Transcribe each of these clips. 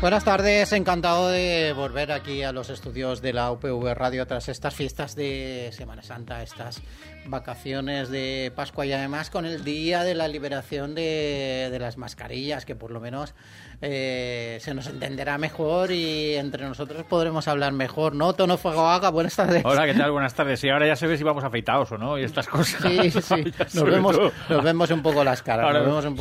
Buenas tardes, encantado de volver aquí a los estudios de la UPV Radio tras estas fiestas de Semana Santa, estas vacaciones de Pascua y además con el día de la liberación de las mascarillas, que por lo menos se nos entenderá mejor y entre nosotros podremos hablar mejor, ¿no? Tono Fuegoaga, buenas tardes. Hola, ¿qué tal? Buenas tardes. Y ahora ya se ve si vamos afeitados o no y estas cosas. Sí. Nos vemos un poco las caras.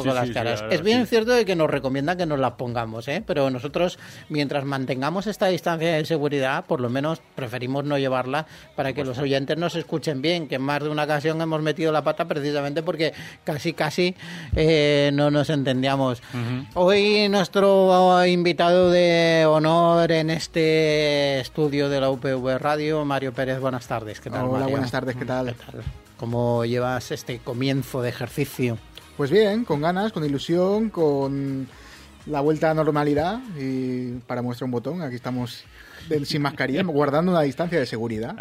Es bien cierto de que nos recomiendan que nos las pongamos, pero nosotros, mientras mantengamos esta distancia de seguridad, por lo menos preferimos no llevarla para que los oyentes nos escuchen bien, que en más de una ocasión hemos metido la pata precisamente porque casi no nos entendíamos. Hoy nuestro invitado de honor en este estudio de la UPV Radio, Mario Pérez, buenas tardes. ¿Qué tal, Hola, Mario? buenas tardes, ¿qué tal? ¿Cómo llevas este comienzo de ejercicio? Pues bien, con ganas, con ilusión, con la vuelta a la normalidad y para muestra un botón, aquí estamos sin mascarilla, guardando una distancia de seguridad,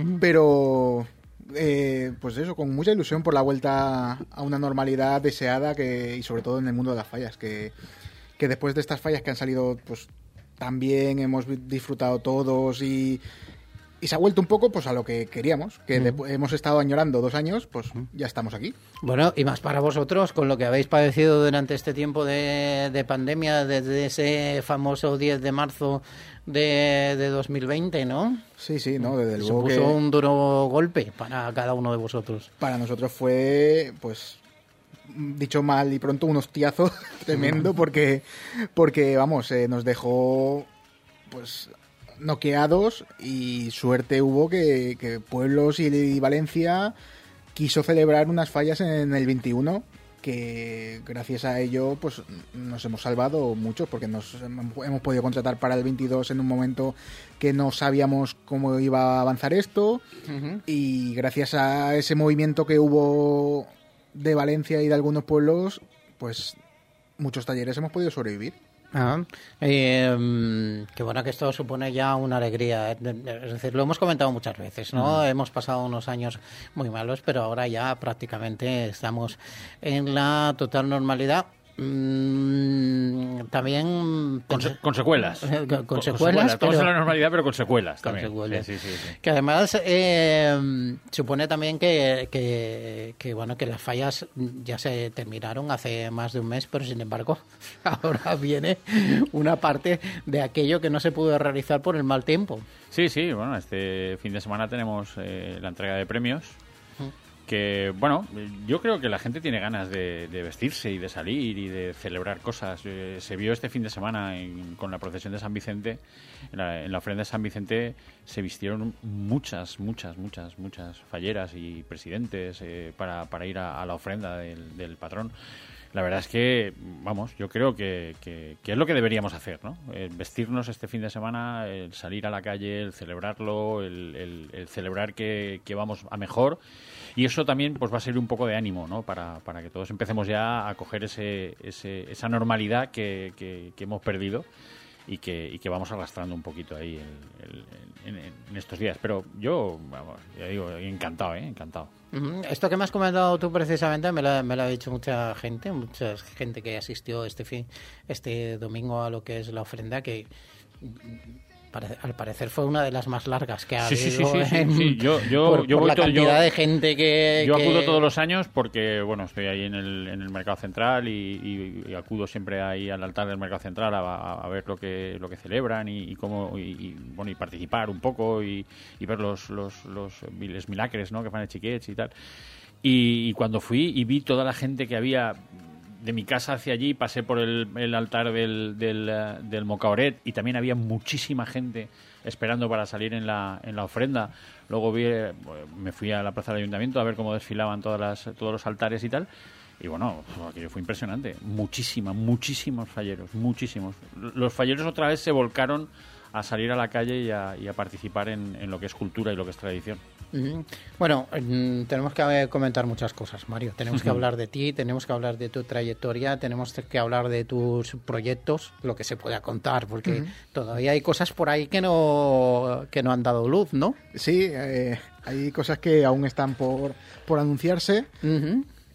pero pues eso, con mucha ilusión por la vuelta a una normalidad deseada y sobre todo en el mundo de las fallas, que después de estas fallas que han salido pues también hemos disfrutado todos y se ha vuelto un poco pues a lo que queríamos, que hemos estado añorando 2 años, pues ya estamos aquí. Bueno, y más para vosotros, con lo que habéis padecido durante este tiempo de pandemia, desde ese famoso 10 de marzo de 2020, ¿no? Sí, no, desde luego que supuso un duro golpe para cada uno de vosotros. Para nosotros fue, pues, dicho mal y pronto, un hostiazo tremendo porque vamos, nos dejó, pues, noqueados y suerte hubo que Pueblos y Valencia quiso celebrar unas fallas en el 21 que gracias a ello pues nos hemos salvado mucho porque hemos podido contratar para el 22 en un momento que no sabíamos cómo iba a avanzar esto y gracias a ese movimiento que hubo de Valencia y de algunos pueblos pues muchos talleres hemos podido sobrevivir. Qué bueno que esto supone ya una alegría. Es decir, lo hemos comentado muchas veces, ¿no? Hemos pasado unos años muy malos, pero ahora ya prácticamente estamos en la total normalidad. También con secuelas. Con secuelas. Estamos en la normalidad, pero con secuelas también. Secuelas. Sí. Que además supone también que bueno, que las fallas ya se terminaron hace más de un mes, pero sin embargo ahora viene una parte de aquello que no se pudo realizar por el mal tiempo. Sí, bueno, este fin de semana tenemos la entrega de premios. Que, bueno, yo creo que la gente tiene ganas de vestirse y de salir y de celebrar cosas. Se vio este fin de semana con la procesión de San Vicente, en la ofrenda de San Vicente se vistieron muchas falleras y presidentes para ir a la ofrenda del patrón. La verdad es que, vamos, yo creo que es lo que deberíamos hacer, ¿no? Vestirnos este fin de semana, el salir a la calle, el celebrarlo, el celebrar que vamos a mejor. Y eso también pues va a ser un poco de ánimo, ¿no? Para que todos empecemos ya a coger esa normalidad que hemos perdido y que vamos arrastrando un poquito ahí en estos días. Pero yo, vamos, ya digo, encantado. Esto que me has comentado tú precisamente me lo ha dicho mucha gente que asistió este domingo a lo que es la ofrenda, que al parecer fue una de las más largas que ha habido. Sí. Yo por la cantidad de gente que... Yo acudo todos los años porque, bueno, estoy ahí en el Mercado Central y acudo siempre ahí al altar del Mercado Central a ver lo que celebran y cómo y participar un poco y ver los milagres, ¿no?, que fan de chiquets y tal. Y cuando fui y vi toda la gente que había de mi casa hacia allí, pasé por el altar del Mocaoret y también había muchísima gente esperando para salir en la ofrenda. Luego me fui a la plaza del Ayuntamiento a ver cómo desfilaban todos los altares y tal. Y bueno, aquello fue impresionante. Muchísimos falleros, muchísimos. Los falleros otra vez se volcaron a salir a la calle y a participar en lo que es cultura y lo que es tradición. Bueno, tenemos que comentar muchas cosas, Mario. Tenemos que hablar de ti, tenemos que hablar de tu trayectoria, tenemos que hablar de tus proyectos, lo que se pueda contar, porque todavía hay cosas por ahí que no han dado luz, ¿no? Sí, hay cosas que aún están por anunciarse.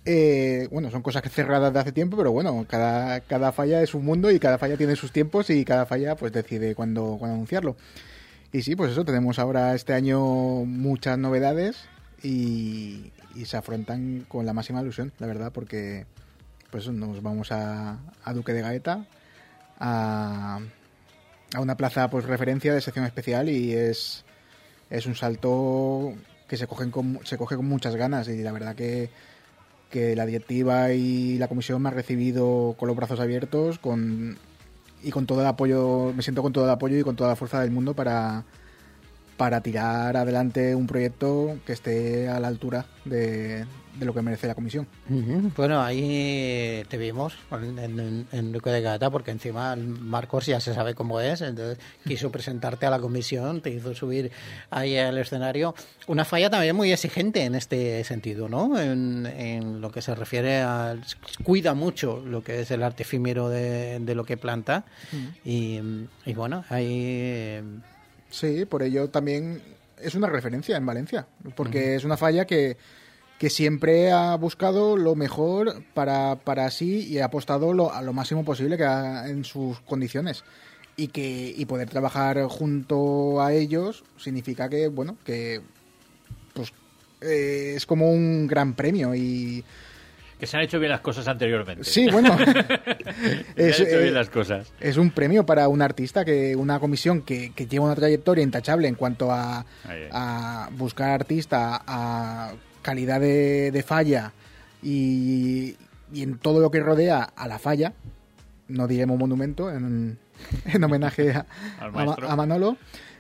Bueno, son cosas que cerradas de hace tiempo, pero bueno, cada falla es un mundo y cada falla tiene sus tiempos y cada falla pues decide cuándo anunciarlo. Y sí, pues eso, tenemos ahora este año muchas novedades y se afrontan con la máxima ilusión, la verdad, porque pues nos vamos a Duque de Gaeta, a una plaza pues referencia de sección especial, y es un salto que se coge con muchas ganas, y la verdad que la directiva y la comisión me ha recibido con los brazos abiertos y con todo el apoyo. Me siento con todo el apoyo y con toda la fuerza del mundo para tirar adelante un proyecto que esté a la altura de lo que merece la comisión. Bueno, ahí te vimos en Duque de Gaeta, porque encima Marcos ya se sabe cómo es, entonces quiso presentarte a la comisión, te hizo subir ahí al escenario. Una falla también muy exigente en este sentido, ¿no? En lo que se refiere a... Cuida mucho lo que es el arte efímero de lo que planta. Y bueno, ahí... Sí, por ello también es una referencia en Valencia, porque es una falla que siempre ha buscado lo mejor para sí y ha apostado a lo máximo posible en sus condiciones. Y poder trabajar junto a ellos significa que, bueno, que pues es como un gran premio y... Que se han hecho bien las cosas anteriormente. Sí, bueno. Se han hecho bien las cosas. Es un premio para un artista, una comisión que lleva una trayectoria intachable en cuanto a buscar artista, a calidad de falla y en todo lo que rodea a la falla. No diremos monumento en homenaje a Manolo.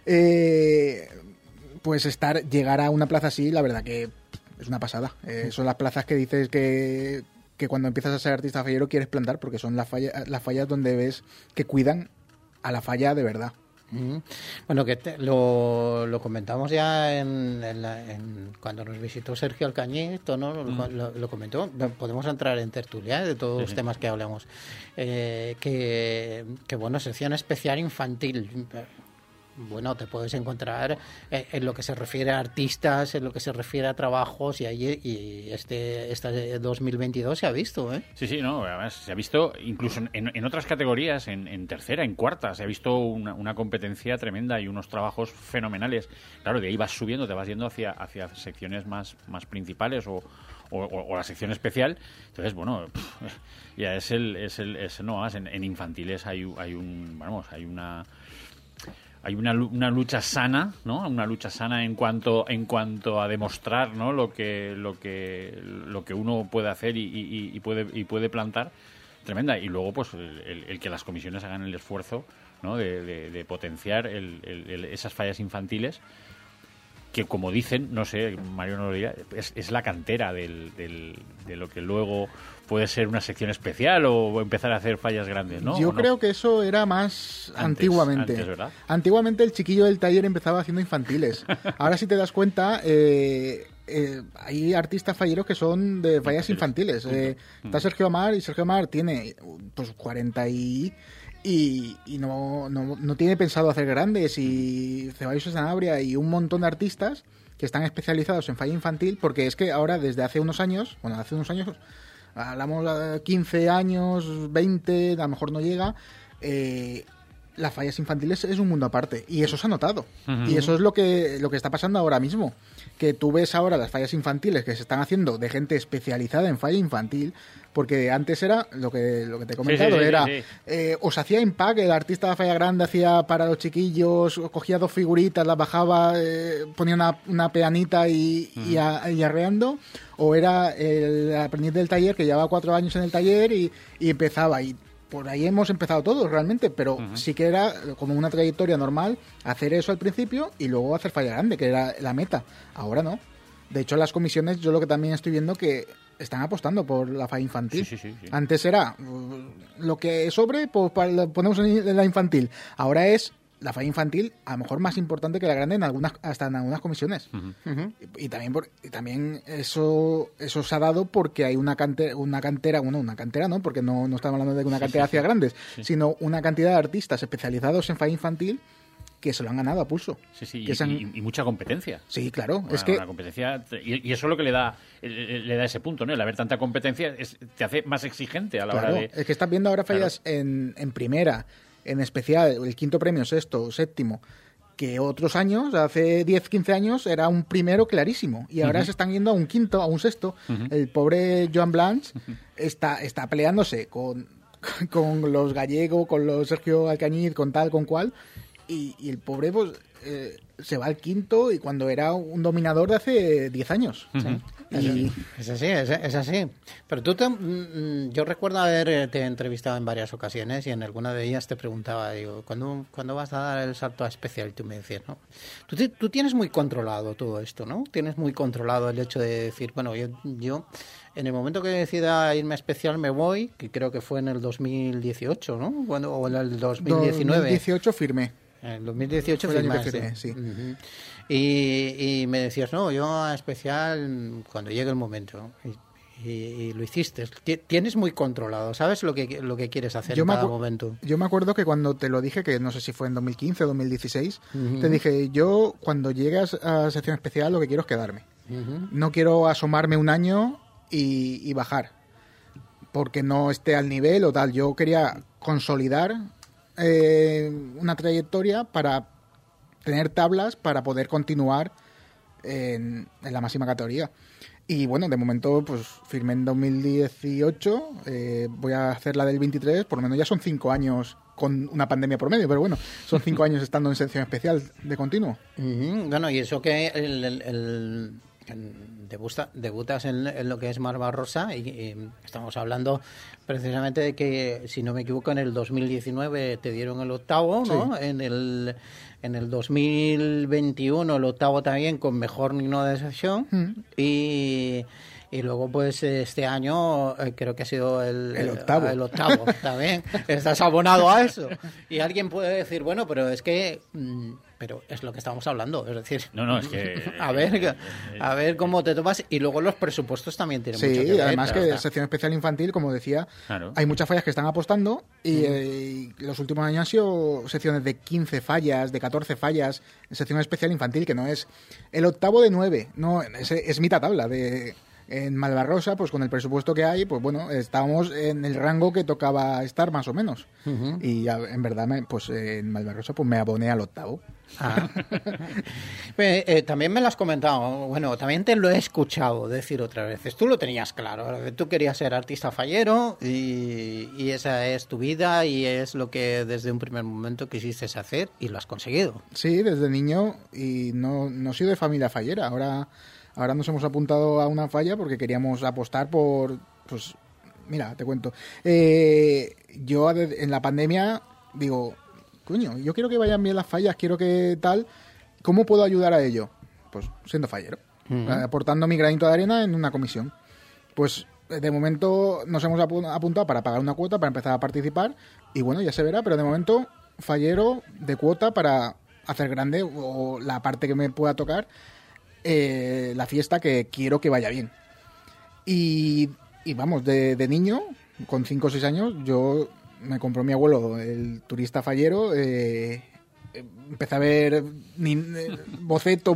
Pues llegar a una plaza así, la verdad que es una pasada. Son las plazas que dices que cuando empiezas a ser artista fallero quieres plantar, porque son las fallas donde ves que cuidan a la falla de verdad. Bueno, que lo comentamos ya cuando nos visitó Sergio Alcañiz, ¿no? Lo comentó. Podemos entrar en tertulia de todos los temas que hablamos. Que bueno, sección especial infantil. Bueno, te puedes encontrar en lo que se refiere a artistas, en lo que se refiere a trabajos, y este 2022 se ha visto, ¿eh? Sí, no, además se ha visto incluso en otras categorías, en tercera, en cuarta, se ha visto una competencia tremenda y unos trabajos fenomenales. Claro, de ahí vas subiendo, te vas yendo hacia secciones más principales o la sección especial. Entonces, bueno, ya es no más. En infantiles hay una lucha sana, ¿no? Una lucha sana en cuanto a demostrar, ¿no? lo que uno puede hacer y puede plantar, tremenda. Y luego pues el que las comisiones hagan el esfuerzo, ¿no? de potenciar esas fallas infantiles, que como dicen, no sé, Mario no lo diría, es la cantera de lo que luego puede ser una sección especial o empezar a hacer fallas grandes, ¿no? Yo creo que eso era más antiguamente. Antes, ¿verdad? Antiguamente el chiquillo del taller empezaba haciendo infantiles. Ahora, si te das cuenta, hay artistas falleros que son de fallas infantiles. Está Sergio Amar, y Sergio Amar tiene pues 40 y no tiene pensado hacer grandes, y Ceballos Sanabria y un montón de artistas que están especializados en falla infantil, porque es que ahora desde hace unos años, hablamos de 15 años, 20, a lo mejor no llega, las fallas infantiles es un mundo aparte, y eso se ha notado. Y eso es lo que está pasando ahora mismo, que tú ves ahora las fallas infantiles que se están haciendo de gente especializada en falla infantil, porque antes era lo que te he comentado, os hacía impact, el artista de falla grande hacía para los chiquillos, cogía 2 figuritas, las bajaba, ponía una peanita y arreando, o era el aprendiz del taller que llevaba 4 años en el taller y empezaba. Y por ahí hemos empezado todos realmente, pero sí que era como una trayectoria normal hacer eso al principio y luego hacer falla grande, que era la meta. Ahora no. De hecho, las comisiones, yo lo que también estoy viendo que están apostando por la falla infantil. Sí. Antes era lo que sobre, pues ponemos en la infantil. Ahora es la falla infantil a lo mejor más importante que la grande hasta en algunas comisiones. Y también eso se ha dado porque hay una cantera no, porque no estamos hablando de una cantera hacia grandes, sino una cantidad de artistas especializados en falla infantil que se lo han ganado a pulso. Sí, que y mucha competencia. Sí, claro. Bueno, es que la competencia, y eso es lo que le da ese punto, ¿no? El haber tanta competencia te hace más exigente a la hora de... Es que estás viendo ahora fallas en primera, en especial, el quinto premio, sexto, séptimo, que otros años, hace 10, 15 años, era un primero clarísimo. Y ahora se están yendo a un quinto, a un sexto. El pobre Joan Blanch está peleándose con los gallegos, con los Sergio Alcañiz, con tal, con cual. Y el pobre, pues, se va al quinto y cuando era un dominador de hace 10 años. ¿Sí? Es así. Pero yo recuerdo haberte entrevistado en varias ocasiones y en alguna de ellas te preguntaba, digo, ¿cuándo vas a dar el salto a especial? Y tú me decías, ¿no? Tú tienes muy controlado todo esto, ¿no? Tienes muy controlado el hecho de decir, bueno, yo en el momento que decida irme a especial me voy, que creo que fue en el 2018, ¿no? O en el 2019. 2018 firmé. En el 2018 firmaste. Sí. Uh-huh. Y me decías, no, yo a especial cuando llegue el momento. Y lo hiciste. Tienes muy controlado, ¿sabes lo que quieres hacer en cada momento? Yo me acuerdo que cuando te lo dije, que no sé si fue en 2015 o 2016, te dije, yo cuando llegas a sección especial lo que quiero es quedarme. No quiero asomarme un año y bajar, porque no esté al nivel o tal. Yo quería consolidar una trayectoria para tener tablas para poder continuar en la máxima categoría. Y bueno, de momento pues firmé en 2018, voy a hacer la del 23, por lo menos ya son 5 años con una pandemia por medio, pero bueno, son 5 años estando en sección especial de continuo. Bueno, y eso que debutas en lo que es Malvarrosa y estamos hablando precisamente de que, si no me equivoco, en el 2019 te dieron el octavo, ¿no? Sí. En el 2021 el octavo también con mejor nino de sesión y luego pues este año creo que ha sido el octavo. El octavo también. Estás abonado a eso. Y alguien puede decir, bueno, pero es que... pero es lo que estamos hablando, es decir... No, es que... a ver cómo te tomas. Y luego los presupuestos también tienen mucho que ver. Sí, además que sección especial infantil, como decía, hay muchas fallas que están apostando y los últimos años han sido secciones de 15 fallas, de 14 fallas en sección especial infantil, que no es el octavo de 9, no, es mitad tabla de... En Malvarrosa, pues con el presupuesto que hay, pues bueno, estábamos en el rango que tocaba estar más o menos. Y en verdad, pues en Malvarrosa pues me aboné al octavo. También me lo has comentado, bueno, también te lo he escuchado decir otras veces. Tú lo tenías claro, tú querías ser artista fallero y esa es tu vida y es lo que desde un primer momento quisiste hacer y lo has conseguido. Sí, desde niño y no he sido de familia fallera. Ahora nos hemos apuntado a una falla porque queríamos apostar por... Pues, mira, te cuento. Yo en la pandemia digo, coño, yo quiero que vayan bien las fallas, quiero que tal... ¿Cómo puedo ayudar a ello? Pues siendo fallero, aportando mi granito de arena en una comisión. Pues de momento nos hemos apuntado para pagar una cuota, para empezar a participar, y bueno, ya se verá, pero de momento fallero de cuota para hacer grande o la parte que me pueda tocar... la fiesta que quiero que vaya bien. Y vamos, de niño, con 5 o 6 años, yo me compró mi abuelo el turista fallero, empecé a ver bocetos,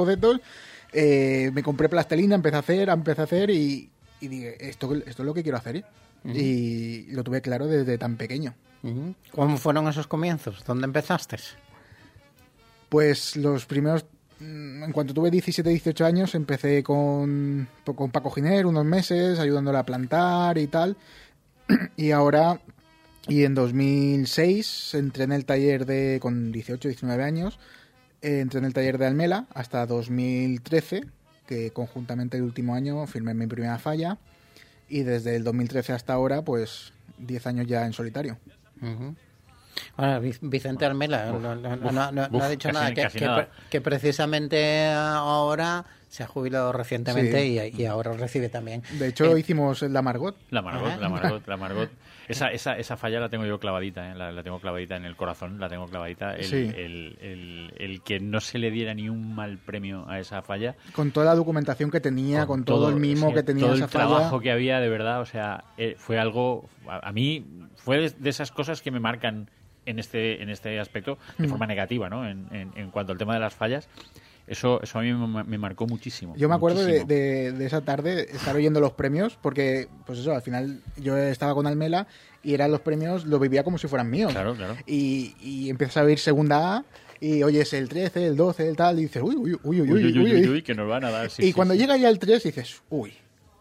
me compré plastelina, empecé a hacer y dije, esto es lo que quiero hacer. Y lo tuve claro desde tan pequeño. ¿Cómo fueron esos comienzos? ¿Dónde empezaste? Pues los primeros... En cuanto tuve 17, 18 años, empecé con Paco Giner unos meses, ayudándole a plantar y tal. Y en 2006, entré en el taller con 18, 19 años, entré en el taller de Almela hasta 2013, que conjuntamente el último año firmé mi primera falla. Y desde el 2013 hasta ahora, pues 10 años ya en solitario. Bueno, Vicente Almela no ha dicho nada, que precisamente ahora se ha jubilado recientemente y ahora recibe también. De hecho, hicimos la Margot. La Margot. Esa falla la tengo yo clavadita, la tengo clavadita en el corazón, la tengo clavadita. El que no se le diera ni un mal premio a esa falla. Con toda la documentación que tenía, con todo el mimo que tenía esa falla. Todo el trabajo que había, de verdad, o sea, fue algo... A mí fue de esas cosas que me marcan en este aspecto de forma negativa, ¿no? En cuanto al tema de las fallas. Eso a mí me marcó muchísimo. Yo me acuerdo muchísimo. de esa tarde estar oyendo los premios, porque, pues eso, al final yo estaba con Almela y eran los premios, lo vivía como si fueran míos. Claro. Y empiezas a oír segunda A y oyes el 13, el 12, el tal, y dices, uy, que nos van a dar. y cuando llega ya el 3 dices, uy.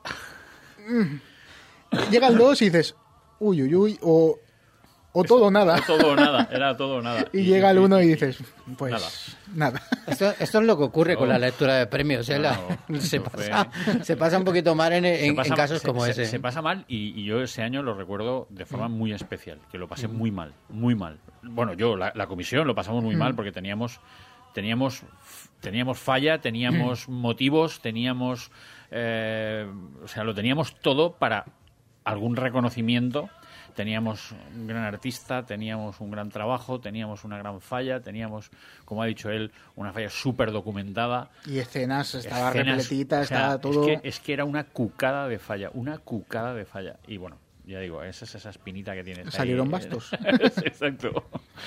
Llega el 2 y dices, uy, o todo o nada. Era todo o nada. Y llega el 1 y dices, pues nada. Esto es lo que ocurre con la lectura de premios, ¿eh? Se pasa un poquito mal en casos como ese. Se pasa mal y yo ese año lo recuerdo de forma muy especial, que lo pasé muy mal. Bueno, yo, la comisión, lo pasamos muy mal porque teníamos falla, teníamos motivos, teníamos... lo teníamos todo para algún reconocimiento. Teníamos un gran artista, teníamos un gran trabajo, teníamos una gran falla, teníamos, como ha dicho él, una falla súper documentada. Y escenas, estaba repletita, estaba todo... Es que era una cucada de falla. Y bueno, ya digo, esa es esa espinita que tienes. Salieron bastos. Exacto.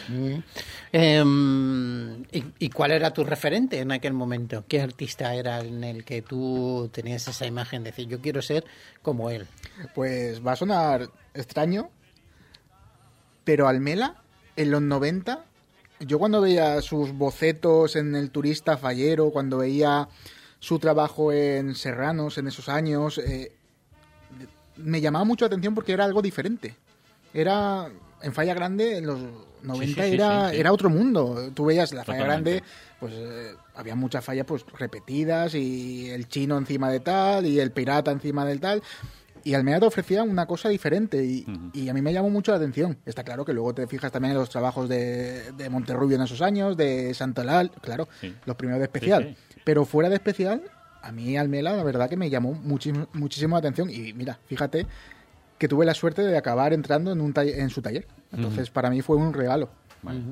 ¿Y cuál era tu referente en aquel momento? ¿Qué artista era en el que tú tenías esa imagen de decir, yo quiero ser como él? Pues va a sonar extraño, pero Almela, en los 90, yo cuando veía sus bocetos en El turista fallero, cuando veía su trabajo en Serranos en esos años, me llamaba mucho la atención porque era algo diferente. Era en Falla Grande, en los 90 era otro mundo. Tú veías la Falla Grande, pues había muchas fallas pues repetidas, y el chino encima de tal, y el pirata encima del tal. Y Almela te ofrecía una cosa diferente y a mí me llamó mucho la atención. Está claro que luego te fijas también en los trabajos de Monterrubio en esos años, de Santolal, claro, los primeros de especial. Pero fuera de especial, a mí Almela la verdad que me llamó muchísimo la atención. Y mira, fíjate que tuve la suerte de acabar entrando en su taller. Entonces para mí fue un regalo. Vale.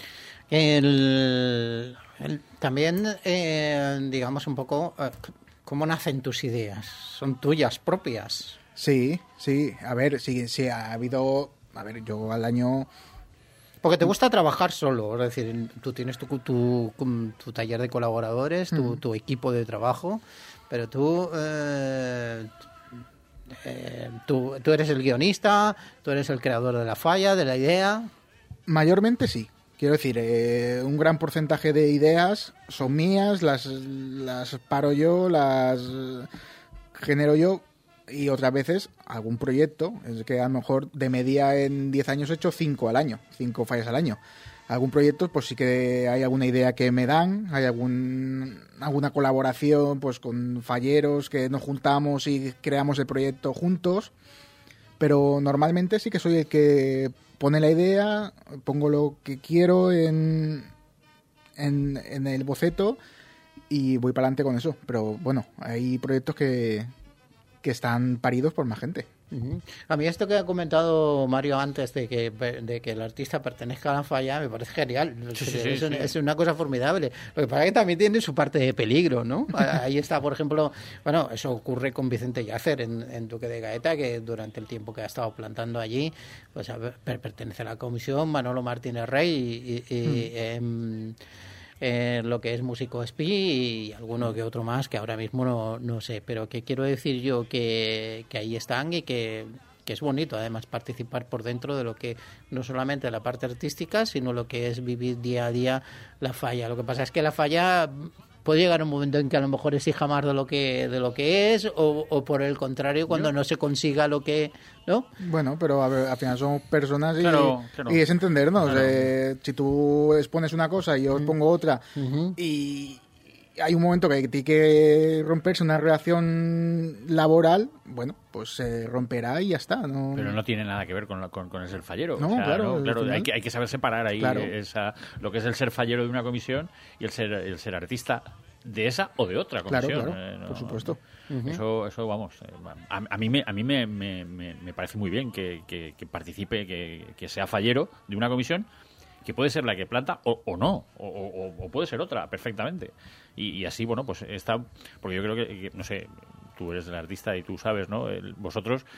También, digamos un poco, ¿cómo nacen tus ideas? ¿Son tuyas propias? Sí. A ver, sí, ha habido... A ver, yo al año... Porque te gusta trabajar solo, es decir, tú tienes tu taller de colaboradores, tu equipo de trabajo, pero tú eres el guionista, tú eres el creador de la falla, de la idea. Mayormente sí. Quiero decir, un gran porcentaje de ideas son mías, las paro yo, las genero yo, y otras veces algún proyecto, es que a lo mejor de media en 10 años he hecho 5 fallas al año. Algún proyecto, pues sí que hay alguna idea que me dan, hay alguna colaboración pues con falleros que nos juntamos y creamos el proyecto juntos, pero normalmente sí que soy el que pone la idea, pongo lo que quiero en el boceto y voy para adelante con eso. Pero bueno, hay proyectos que están paridos por más gente. A mí esto que ha comentado Mario antes de que el artista pertenezca a la falla me parece genial. Es una cosa formidable. Lo que pasa es que también tiene su parte de peligro, ¿no? Ahí está, por ejemplo, bueno, eso ocurre con Vicente Yacer en Duque de Gaeta, que durante el tiempo que ha estado plantando allí, pues pertenece a la comisión, Manolo Martínez Rey y lo que es Músico Espí y alguno que otro más que ahora mismo no sé, pero que quiero decir yo que ahí están y que es bonito además participar por dentro de lo que no solamente la parte artística, sino lo que es vivir día a día la falla. Lo que pasa es que la falla puede llegar un momento en que a lo mejor exija más de lo que es o por el contrario cuando no se consiga lo que, ¿no? Bueno, pero a ver, al final somos personas y, claro. Y es entendernos. Claro. Si tú expones una cosa y yo expongo otra y hay un momento que tiene que romperse una relación laboral, bueno, pues se romperá y ya está. ¿No? Pero no tiene nada que ver con el ser fallero. No, claro. Hay que saber separar ahí claro. Lo que es el ser fallero de una comisión y el ser artista de esa o de otra comisión. Claro, por supuesto. Eso vamos. A mí me parece muy bien que participe, que sea fallero de una comisión, que puede ser la que planta o no, o puede ser otra, perfectamente. Y así, bueno, pues está... Porque yo creo que, no sé, tú eres el artista y tú sabes, ¿no? Vosotros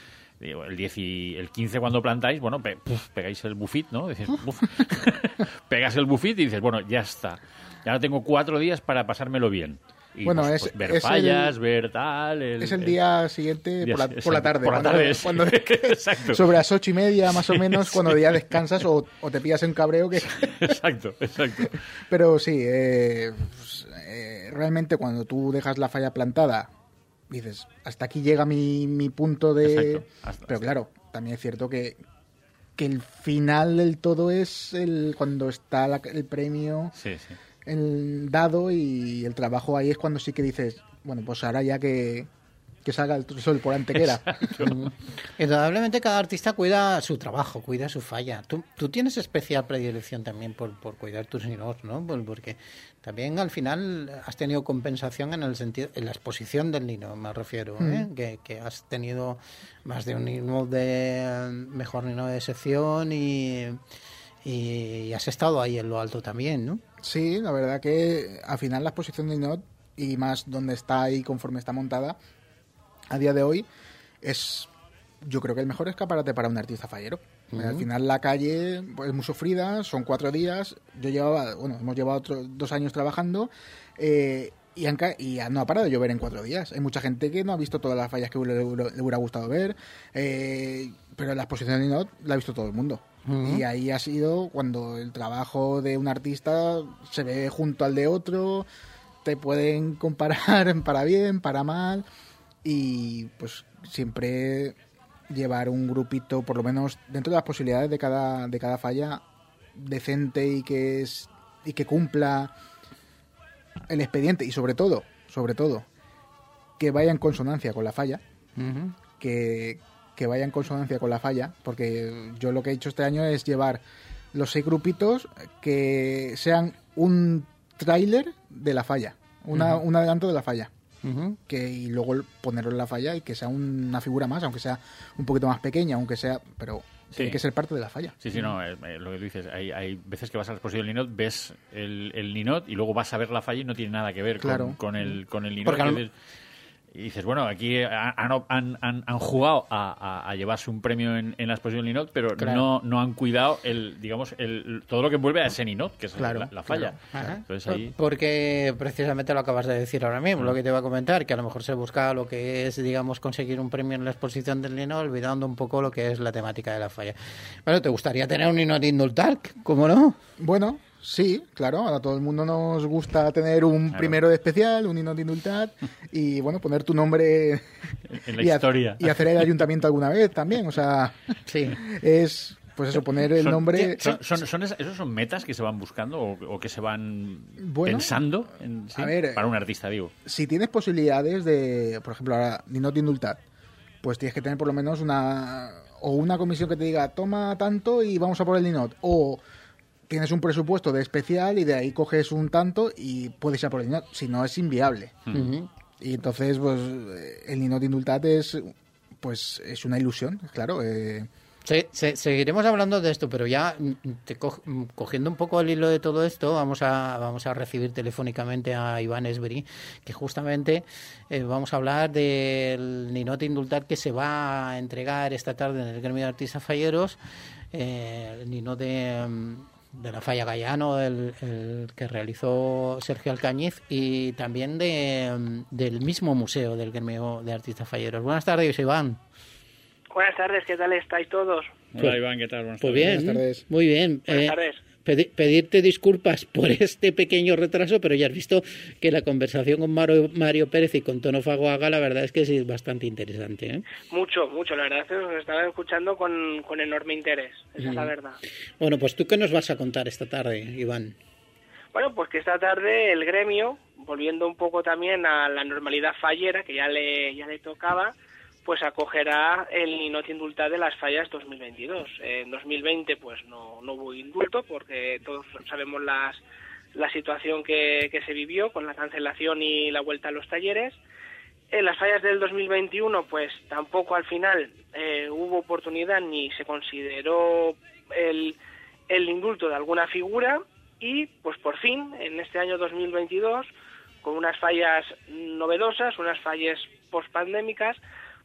el 10 y el 15 cuando plantáis, bueno, pegáis el buffet, ¿no? Dices, pegas el buffet y dices, bueno, ya está. Ya ahora tengo 4 días para pasármelo bien. Y bueno, pues, ver fallas, ver tal... es el día siguiente por la tarde. Por la tarde, cuando exacto. Sobre las 8:30 más o menos, cuando ya descansas o te pillas en cabreo. Exacto. Pero sí, realmente cuando tú dejas la falla plantada, dices, hasta aquí llega mi punto de... Exacto. Pero claro, también es cierto que el final del todo es cuando está el premio... Sí. El dado y el trabajo ahí es cuando sí que dices, bueno, pues ahora ya que salga el sol por antequera. Indudablemente cada artista cuida su trabajo, cuida su falla. Tú tienes especial predilección también por cuidar tus ninots, ¿no? Porque también al final has tenido compensación en el sentido, en la exposición del nino, me refiero, que has tenido más de un ninot de mejor ninot de sección y has estado ahí en lo alto también, ¿no? Sí, la verdad que al final la exposición de Ninot, y más donde está ahí conforme está montada, a día de hoy, es yo creo que el mejor escaparate para un artista fallero. Al final la calle pues, es muy sufrida, son 4 días, hemos llevado 2 años trabajando, y no ha parado de llover en 4 días. Hay mucha gente que no ha visto todas las fallas que le hubiera gustado ver, pero la exposición de Ninot la ha visto todo el mundo. Y ahí ha sido cuando el trabajo de un artista se ve junto al de otro, te pueden comparar para bien, para mal, y pues siempre llevar un grupito, por lo menos dentro de las posibilidades de cada falla, decente y que cumpla el expediente, y sobre todo que vaya en consonancia con la falla, que vaya en consonancia con la falla, porque yo lo que he hecho este año es llevar los 6 grupitos que sean un tráiler de la falla, un adelanto de la falla, y luego ponerlo en la falla y que sea una figura más, aunque sea un poquito más pequeña, pero tiene que ser parte de la falla. Sí, no, lo que tú dices, hay veces que vas a la exposición del ninot, ves el ninot y luego vas a ver la falla y no tiene nada que ver con el ninot. Y dices, bueno, aquí han jugado a llevarse un premio en la exposición Ninot, pero no han cuidado todo lo que envuelve a ese Ninot, que es la falla. Entonces, ahí... Porque precisamente lo acabas de decir ahora mismo, lo que te iba a comentar, que a lo mejor se busca lo que es, digamos, conseguir un premio en la exposición del Ninot, olvidando un poco lo que es la temática de la falla. Bueno, ¿te gustaría tener un Ninot indultar? ¿Cómo no? Bueno... Sí, claro, a todo el mundo nos gusta tener un primero de especial, un Ninot indultat, y bueno, poner tu nombre en la historia. Y hacer el ayuntamiento alguna vez también, o sea, sí. Es pues eso, poner el nombre... ¿Esos son metas que se van buscando o que se van pensando a ver, para un artista, digo? Si tienes posibilidades de, por ejemplo, ahora Ninot indultat, pues tienes que tener por lo menos una comisión que te diga, toma tanto y vamos a por el Ninot, o... tienes un presupuesto de especial y de ahí coges un tanto y puedes ir a por el Ninot, si no es inviable. Y entonces pues el Ninot indultat es una ilusión, claro. Seguiremos hablando de esto, pero ya cogiendo un poco el hilo de todo esto, vamos a recibir telefónicamente a Iván Esbri, que justamente vamos a hablar del Ninot indultat que se va a entregar esta tarde en el Gremio de Artistas Falleros, el Ninot de la Falla Gallano, el que realizó Sergio Alcañiz, y también del mismo museo del Gremio de Artistas Falleros. Buenas tardes, Iván. Buenas tardes, ¿qué tal estáis todos? Hola, Iván, ¿qué tal? Buenas tardes. Pues bien, buenas tardes. Muy bien. Buenas tardes. Pedirte disculpas por este pequeño retraso, pero ya has visto que la conversación con Mario Pérez y con Tono Fagoaga, la verdad es que sí es bastante interesante, ¿eh? Mucho, la verdad es que os estaba escuchando con enorme interés, esa es la verdad. Bueno, pues ¿tú qué nos vas a contar esta tarde, Iván? Bueno, pues que esta tarde el gremio, volviendo un poco también a la normalidad fallera, que ya le tocaba, pues acogerá el Ninot indultat de las fallas 2022. En 2020 pues no hubo indulto porque todos sabemos la situación que se vivió con la cancelación y la vuelta a los talleres. En las fallas del 2021 pues tampoco al final hubo oportunidad ni se consideró el indulto de alguna figura, y pues por fin en este año 2022, con unas fallas novedosas, unas fallas pospandémicas,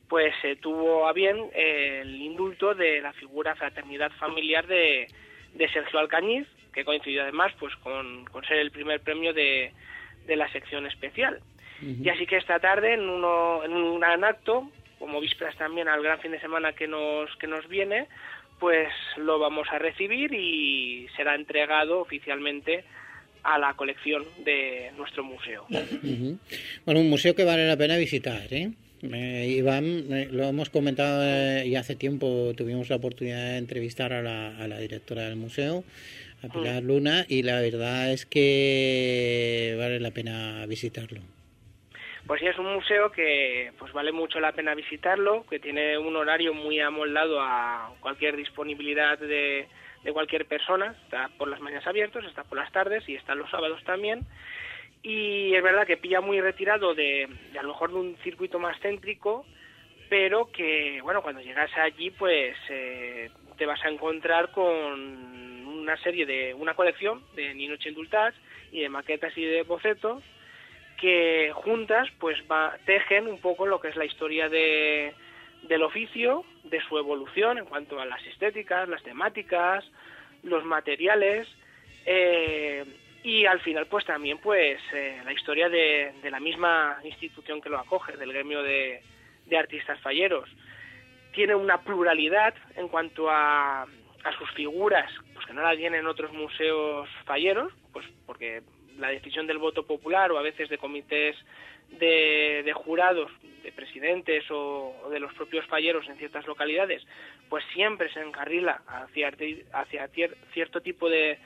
pues se tuvo a bien el indulto de la figura fraternidad familiar de Sergio Alcañiz, que coincidió además pues con ser el primer premio de la sección especial. Y así que esta tarde, en un gran acto, como vísperas también al gran fin de semana que nos viene, pues lo vamos a recibir y será entregado oficialmente a la colección de nuestro museo. Bueno, un museo que vale la pena visitar, ¿eh? Iván, lo hemos comentado y hace tiempo tuvimos la oportunidad de entrevistar a la directora del museo, a Pilar Luna, y la verdad es que vale la pena visitarlo. Pues sí, es un museo que pues vale mucho la pena visitarlo, que tiene un horario muy amoldado a cualquier disponibilidad de cualquier persona. Está por las mañanas abiertos, está por las tardes y está los sábados también. Y es verdad que pilla muy retirado de a lo mejor de un circuito más céntrico, pero que, bueno, cuando llegas allí, pues te vas a encontrar con una colección de Ninots Indultats y de maquetas y de bocetos que juntas pues tejen un poco lo que es la historia del oficio, de su evolución en cuanto a las estéticas, las temáticas, los materiales, y al final pues también pues la historia de la misma institución que lo acoge, del gremio de artistas falleros. Tiene una pluralidad en cuanto a sus figuras, pues que no la tienen otros museos falleros, pues porque la decisión del voto popular o a veces de comités de jurados, de presidentes o de los propios falleros en ciertas localidades, pues siempre se encarrila hacia cierto tipo de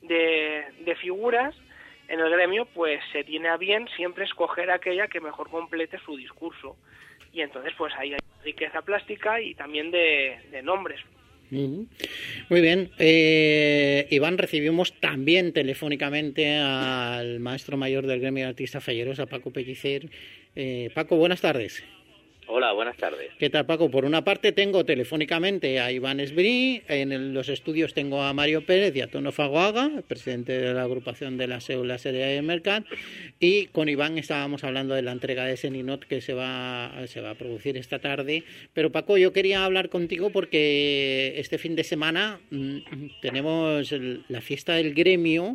figuras. En el gremio pues se tiene a bien siempre escoger aquella que mejor complete su discurso, y entonces pues ahí hay riqueza plástica y también de nombres. Muy bien. Iván, recibimos también telefónicamente al maestro mayor del gremio de artistas falleros, a Paco Pellicer. Paco, buenas tardes. Hola, buenas tardes. ¿Qué tal, Paco? Por una parte tengo telefónicamente a Iván Esbrí, los estudios tengo a Mario Pérez y a Tono Fagoaga, presidente de la agrupación de la SEU, la Serie de Mercat, y con Iván estábamos hablando de la entrega de ese ninot que se va a producir esta tarde. Pero Paco, yo quería hablar contigo porque este fin de semana tenemos la fiesta del gremio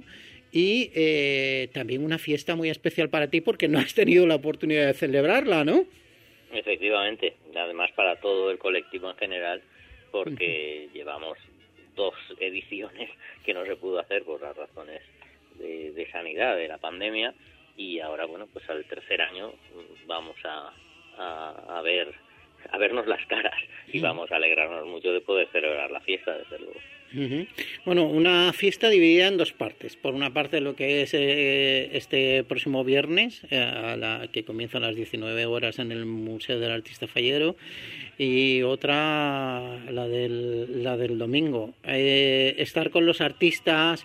y también una fiesta muy especial para ti porque no has tenido la oportunidad de celebrarla, ¿no? Efectivamente, además para todo el colectivo en general, porque llevamos 2 ediciones que no se pudo hacer por las razones de sanidad de la pandemia, y ahora, bueno, pues al tercer año vamos a vernos las caras y vamos a alegrarnos mucho de poder celebrar la fiesta, desde luego. Bueno, una fiesta dividida en 2 partes. Por una parte lo que es este próximo viernes, que comienza a las 19 horas en el Museo del Artista Fallero, y otra la del domingo. Estar con los artistas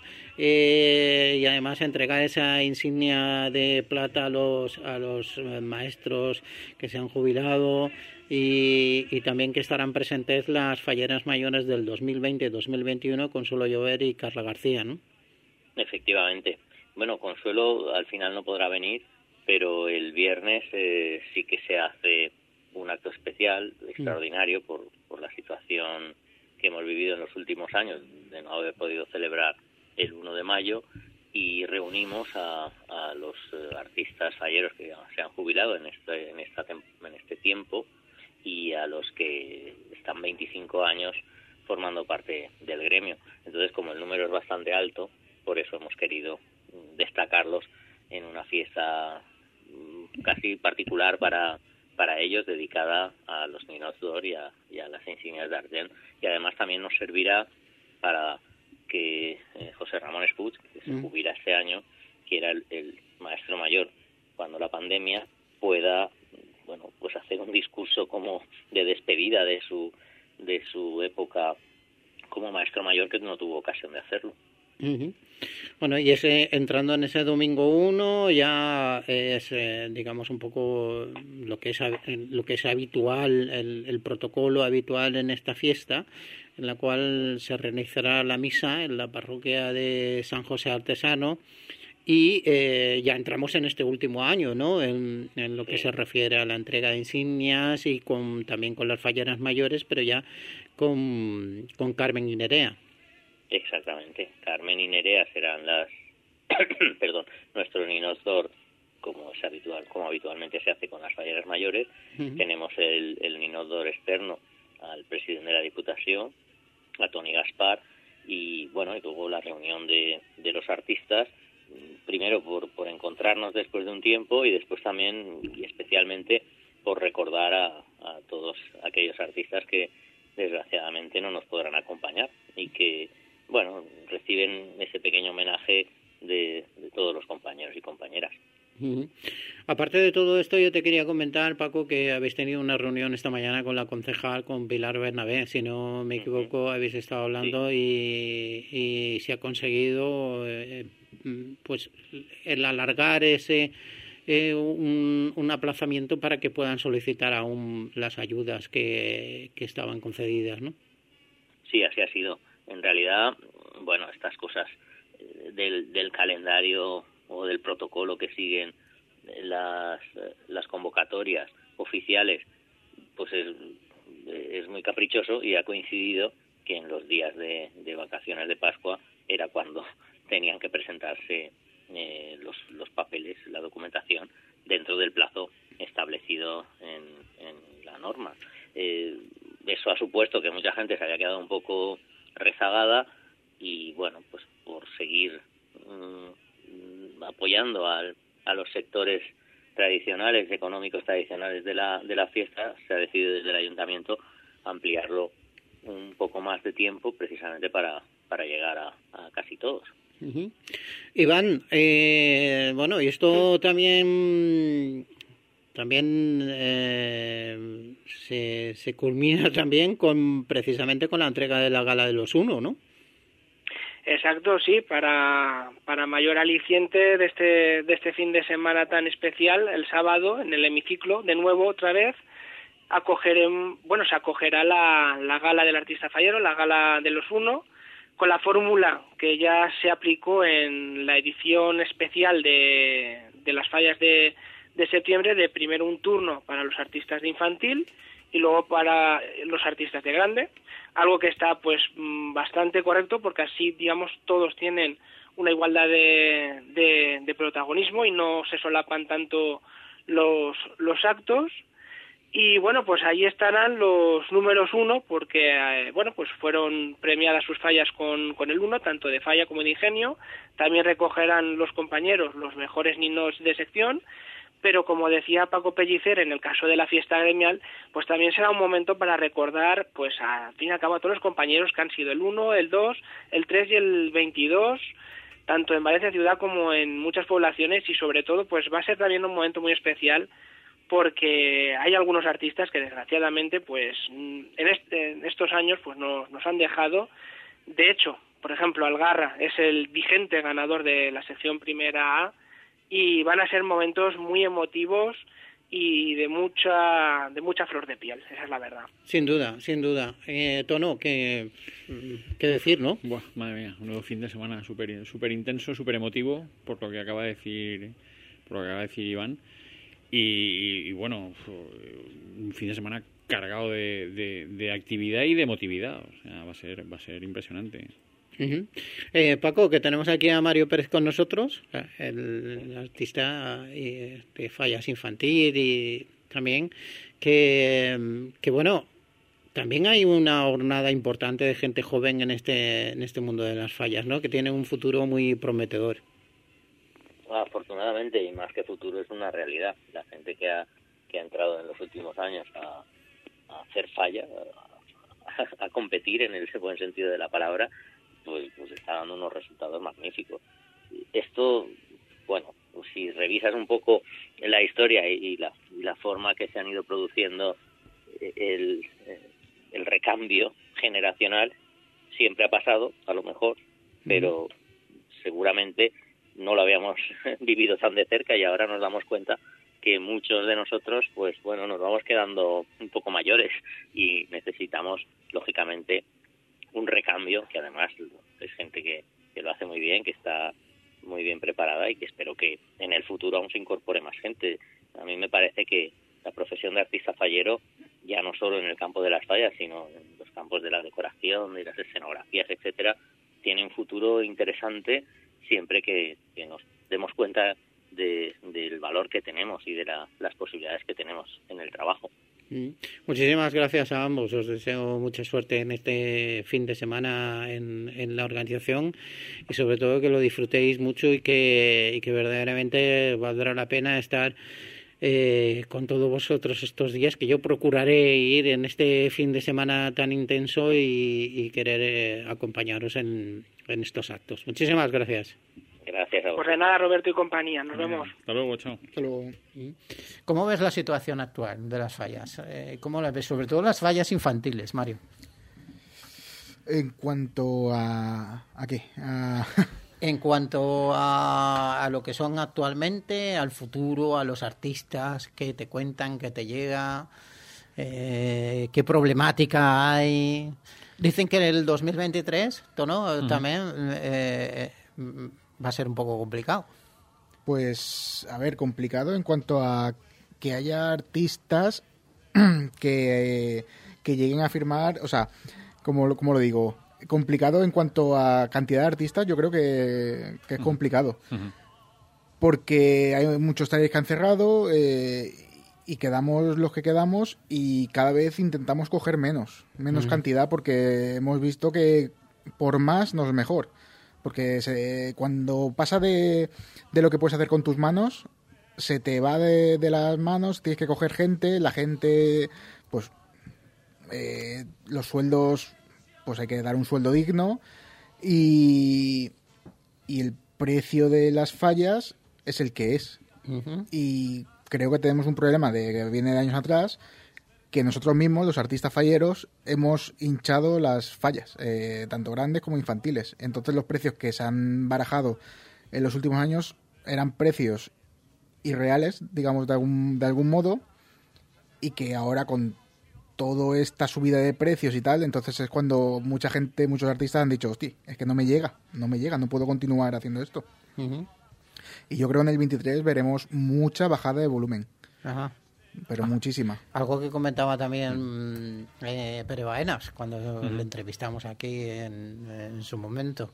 y además entregar esa insignia de plata a los maestros que se han jubilado, y también que estarán presentes las falleras mayores del 2020-2021, Consuelo Llover y Carla García, ¿no? Efectivamente. Bueno, Consuelo al final no podrá venir, pero el viernes sí que se hace un acto especial, extraordinario, por la situación que hemos vivido en los últimos años, de no haber podido celebrar el 1 de mayo, y reunimos a los artistas falleros que se han jubilado en este tiempo, y a los que están 25 años formando parte del gremio. Entonces, como el número es bastante alto, por eso hemos querido destacarlos en una fiesta casi particular para ellos, dedicada a los Ninots d'Or y a las insignias de Argent. Y además también nos servirá para que José Ramón Espuig, que se jubila este año, que era el maestro mayor cuando la pandemia, pueda, bueno, pues hacer un discurso como de despedida de su época como maestro mayor, que no tuvo ocasión de hacerlo. Bueno, y entrando en ese domingo 1 ya es, digamos, un poco lo que es habitual, el protocolo habitual en esta fiesta, en la cual se realizará la misa en la parroquia de San José Artesano, Y ya entramos en este último año, ¿no? En lo que se refiere a la entrega de insignias y también con las falleras mayores, pero ya con Carmen y Nerea. Exactamente. Carmen y Nerea serán las perdón, nuestro Ninot d'Or, como es habitual, como habitualmente se hace con las falleras mayores. Tenemos el Ninot d'Or externo al presidente de la Diputación, a Toni Gaspar, y bueno, y luego la reunión de los artistas, primero por encontrarnos después de un tiempo, y después también y especialmente por recordar a todos aquellos artistas que desgraciadamente no nos podrán acompañar y que, bueno, reciben ese pequeño homenaje de todos los compañeros y compañeras. Aparte de todo esto, yo te quería comentar, Paco, que habéis tenido una reunión esta mañana con la concejal, con Pilar Bernabé, si no me equivoco, habéis estado hablando, sí. y se ha conseguido pues el alargar ese un aplazamiento para que puedan solicitar aún las ayudas que estaban concedidas, ¿no? Sí, así ha sido. En realidad, bueno, estas cosas del calendario o del protocolo que siguen las convocatorias oficiales, pues es muy caprichoso, y ha coincidido que en los días de vacaciones de Pascua era cuando tenían que presentarse los papeles, la documentación, dentro del plazo establecido en la norma. Eso ha supuesto que mucha gente se había quedado un poco rezagada, y bueno, pues por seguir apoyando a los sectores tradicionales, económicos tradicionales de la fiesta, se ha decidido desde el ayuntamiento ampliarlo un poco más de tiempo, precisamente para llegar a casi todos. Iván, bueno, y esto también se culmina también precisamente con la entrega de la Gala de los Uno, ¿no? Exacto, sí, para mayor aliciente de este fin de semana tan especial, el sábado en el hemiciclo, de nuevo otra vez, se acogerá la Gala del Artista Fallero, la Gala de los Uno, con la fórmula que ya se aplicó en la edición especial de las fallas de septiembre, de primero un turno para los artistas de infantil y luego para los artistas de grande, algo que está pues bastante correcto, porque así, digamos, todos tienen una igualdad de protagonismo y no se solapan tanto los actos. Y bueno, pues ahí estarán los números uno, porque bueno, pues fueron premiadas sus fallas con el uno, tanto de falla como de ingenio. También recogerán los compañeros los mejores ninos de sección, pero como decía Paco Pellicer, en el caso de la fiesta gremial, pues también será un momento para recordar, pues al fin y al cabo, a todos los compañeros que han sido el 1, el 2, el 3 y el 22, tanto en Valencia Ciudad como en muchas poblaciones, y sobre todo pues va a ser también un momento muy especial, porque hay algunos artistas que desgraciadamente pues en estos años pues nos han dejado. De hecho, por ejemplo, Algarra es el vigente ganador de la sección primera A, y van a ser momentos muy emotivos y de mucha flor de piel, esa es la verdad. Sin duda, sin duda. Tono, ¿qué decir, no? Buah, madre mía, un nuevo fin de semana súper intenso, súper emotivo, por lo que acaba de decir Iván. Y bueno, un fin de semana cargado de actividad y de emotividad. O sea, va a ser impresionante. Paco, que tenemos aquí a Mario Pérez con nosotros, el artista de fallas infantil, y también que bueno, también hay una jornada importante de gente joven en este mundo de las fallas, ¿no? Que tiene un futuro muy prometedor. Afortunadamente, y más que futuro, es una realidad. La gente que ha entrado en los últimos años a hacer falla, a competir en el buen sentido de la palabra, pues está dando unos resultados magníficos. Esto, bueno, pues si revisas un poco la historia y la forma que se han ido produciendo el recambio generacional, siempre ha pasado, a lo mejor, pero seguramente no lo habíamos vivido tan de cerca, y ahora nos damos cuenta que muchos de nosotros, pues bueno, nos vamos quedando un poco mayores y necesitamos, lógicamente, un recambio, que además es gente que lo hace muy bien, que está muy bien preparada y que espero que en el futuro aún se incorpore más gente. A mí me parece que la profesión de artista fallero, ya no solo en el campo de las fallas, sino en los campos de la decoración, de las escenografías, etcétera, tiene un futuro interesante siempre que nos demos cuenta del valor que tenemos y de las posibilidades que tenemos en el trabajo. Muchísimas gracias a ambos. Os deseo mucha suerte en este fin de semana en la organización y sobre todo que lo disfrutéis mucho y que verdaderamente valdrá la pena estar con todos vosotros estos días, que yo procuraré ir en este fin de semana tan intenso y querer acompañaros en estos actos. Muchísimas gracias. Gracias a vos. Pues de nada, Roberto y compañía. Nos vemos. Hasta luego, chao. Hasta luego. ¿Cómo ves la situación actual de las fallas? ¿Cómo la ves? Sobre todo las fallas infantiles, Mario. En cuanto ¿a qué? En cuanto a lo que son actualmente, al futuro, a los artistas, qué te cuentan, qué te llega, qué problemática hay. Dicen que en el 2023, ¿no? También va a ser un poco complicado. Pues, a ver, complicado en cuanto a que haya artistas que lleguen a firmar, o sea, como lo digo, complicado en cuanto a cantidad de artistas, yo creo que es complicado. Porque hay muchos talleres que han cerrado y quedamos los que quedamos y cada vez intentamos coger menos cantidad porque hemos visto que por más no es mejor. Porque cuando pasa de lo que puedes hacer con tus manos, se te va de las manos, tienes que coger gente, la gente, pues los sueldos, pues hay que dar un sueldo digno y el precio de las fallas es el que es. Y creo que tenemos un problema que viene de años atrás, que nosotros mismos, los artistas falleros, hemos hinchado las fallas, tanto grandes como infantiles. Entonces los precios que se han barajado en los últimos años eran precios irreales, digamos, de algún modo, y que ahora con toda esta subida de precios y tal, entonces es cuando muchos artistas han dicho, hostia, es que no me llega, no puedo continuar haciendo esto. Y yo creo que en el 23 veremos mucha bajada de volumen. Ajá. Pero muchísima. Algo que comentaba también Pere Baenas cuando le entrevistamos aquí en su momento.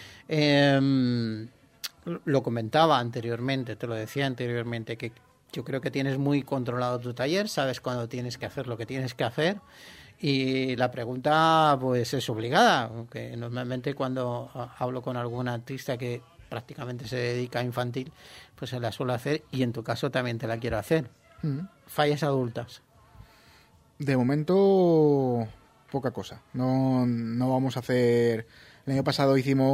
Lo comentaba anteriormente, te lo decía anteriormente, que yo creo que tienes muy controlado tu taller, sabes cuándo tienes que hacer lo que tienes que hacer y la pregunta pues es obligada, aunque normalmente cuando hablo con algún artista que prácticamente se dedica a infantil, pues se la suelo hacer y en tu caso también te la quiero hacer. Fallas adultas. De momento, poca cosa. No vamos a hacer... El año pasado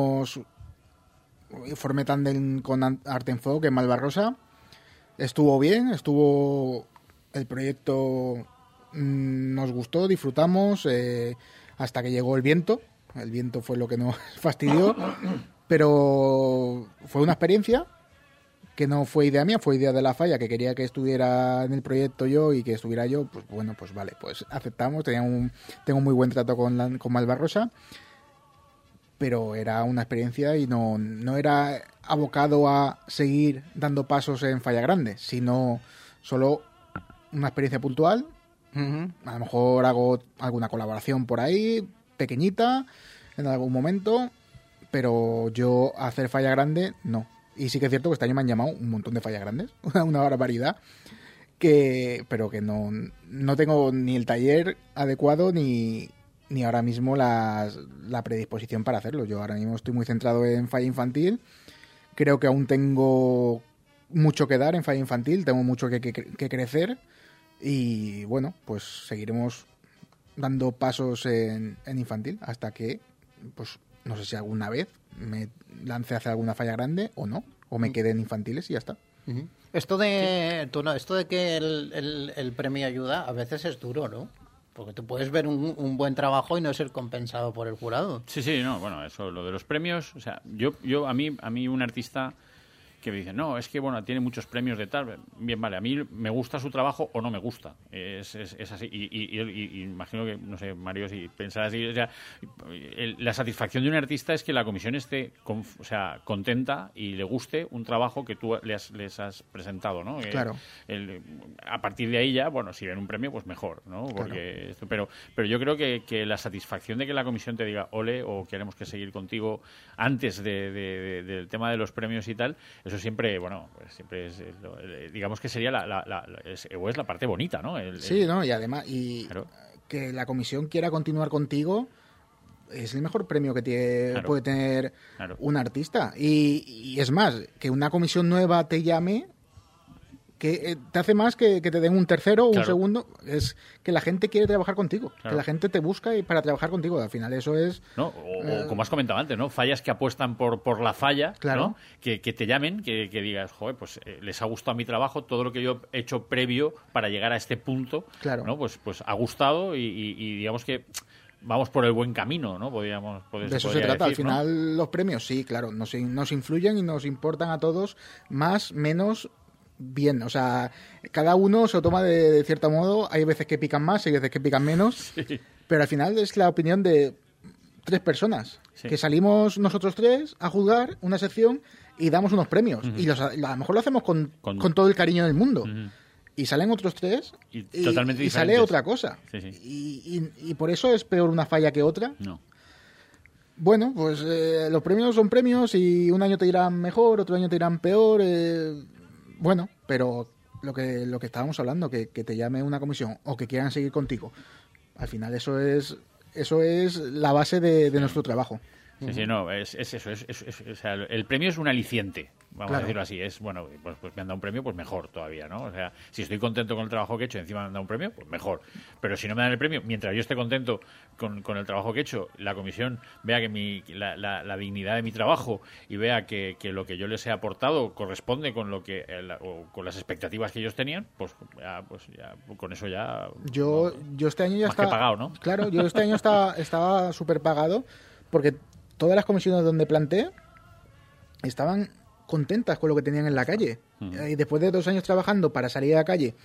formé tándem con Art en Folk en Malvarrosa. Estuvo bien, el proyecto nos gustó, disfrutamos, hasta que llegó el viento. El viento fue lo que nos fastidió, pero fue una experiencia que no fue idea mía, fue idea de la falla, que quería que estuviera en el proyecto yo y que estuviera yo, pues bueno, pues vale, pues aceptamos, tengo muy buen trato con Malvarrosa, pero era una experiencia y no era abocado a seguir dando pasos en Falla Grande, sino solo una experiencia puntual. A lo mejor hago alguna colaboración por ahí, pequeñita, en algún momento, pero yo hacer Falla Grande, no. Y sí que es cierto que este año me han llamado un montón de fallas grandes, una barbaridad, pero que no tengo ni el taller adecuado ni ahora mismo la predisposición para hacerlo. Yo ahora mismo estoy muy centrado en falla infantil, creo que aún tengo mucho que dar en falla infantil, tengo mucho que crecer y bueno, pues seguiremos dando pasos en infantil hasta que, pues no sé si alguna vez me lance a hacer alguna falla grande o no, o me quede en infantiles y ya está. Esto de que el premio ayuda a veces es duro, ¿no? Porque tú puedes ver un buen trabajo y no ser compensado por el jurado. Sí, no, bueno, eso, lo de los premios, o sea, yo a mí un artista que me dicen, no, es que bueno, tiene muchos premios de tal. Bien, vale, a mí me gusta su trabajo o no me gusta. Es así. Y imagino que, no sé, Mario, si pensarás así, o sea, la satisfacción de un artista es que la comisión esté contenta y le guste un trabajo que tú les has presentado, ¿no? Claro. A partir de ahí ya, bueno, si ven un premio, pues mejor, ¿no? Porque pero yo creo que la satisfacción de que la comisión te diga ole o queremos que seguir contigo antes del tema de los premios y tal, eso siempre, bueno, pues siempre es, digamos que sería es la parte bonita, ¿no? Sí, ¿no? Y además, claro. Que la comisión quiera continuar contigo es el mejor premio que puede tener un artista. Y es más, que una comisión nueva te llame, que te hace más que te den un tercero o un segundo, es que la gente quiere trabajar contigo, que la gente te busca para trabajar contigo. Al final eso es... ¿No? O como has comentado antes, ¿no? Fallas que apuestan por la falla, ¿no? Que te llamen, que digas, joder, pues les ha gustado mi trabajo, todo lo que yo he hecho previo para llegar a este punto, ¿no? Pues ha gustado y digamos que vamos por el buen camino, ¿no? De eso se trata. Al final, ¿no? Los premios, sí, claro, nos influyen y nos importan a todos, más, menos... bien, o sea, cada uno se lo toma de cierto modo, hay veces que pican más, hay veces que pican menos, pero al final es la opinión de 3 personas, que salimos nosotros 3 a juzgar una sección y damos unos premios, y a lo mejor lo hacemos con todo el cariño del mundo, y salen otros 3 y sale otra cosa, y por eso es peor una falla que otra. No. Bueno, pues los premios son premios y un año te irán mejor, otro año te irán peor, bueno, pero lo que estábamos hablando, que te llame una comisión o que quieran seguir contigo, al final eso es la base de nuestro trabajo. Sí, no, es eso, o sea, el premio es un aliciente, vamos a decirlo así, es, bueno, pues me han dado un premio, pues mejor todavía, ¿no? O sea, si estoy contento con el trabajo que he hecho y encima me han dado un premio, pues mejor, pero si no me dan el premio, mientras yo esté contento con el trabajo que he hecho, la comisión vea que la dignidad de mi trabajo y vea que lo que yo les he aportado corresponde con lo que con las expectativas que ellos tenían, pues ya con eso ya... Yo este año ya estaba pagado, ¿no? Claro, yo este año estaba súper pagado porque todas las comisiones donde planté estaban contentas con lo que tenían en la calle. Y después de 2 años trabajando para salir a la calle,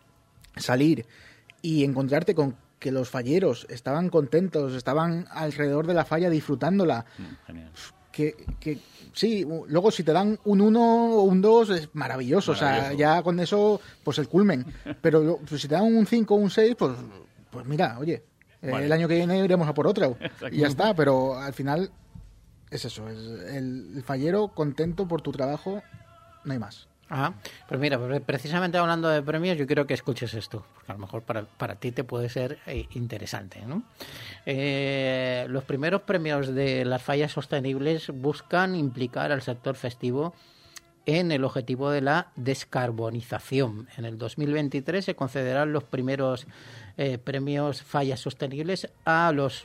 salir y encontrarte con que los falleros estaban contentos, estaban alrededor de la falla disfrutándola. Genial. Que sí, luego si te dan un 1 o un 2 es maravilloso. O sea, ya con eso, pues el culmen. Pero pues, si te dan un 5 o un 6, pues mira, oye, el año que viene iremos a por otra. Y ya está, pero al final es eso, es el fallero contento por tu trabajo, no hay más. Ajá. Pues mira, precisamente hablando de premios, yo quiero que escuches esto, porque a lo mejor para ti te puede ser interesante, ¿no? Los primeros premios de las fallas sostenibles buscan implicar al sector festivo en el objetivo de la descarbonización. En el 2023 se concederán los primeros premios fallas sostenibles a los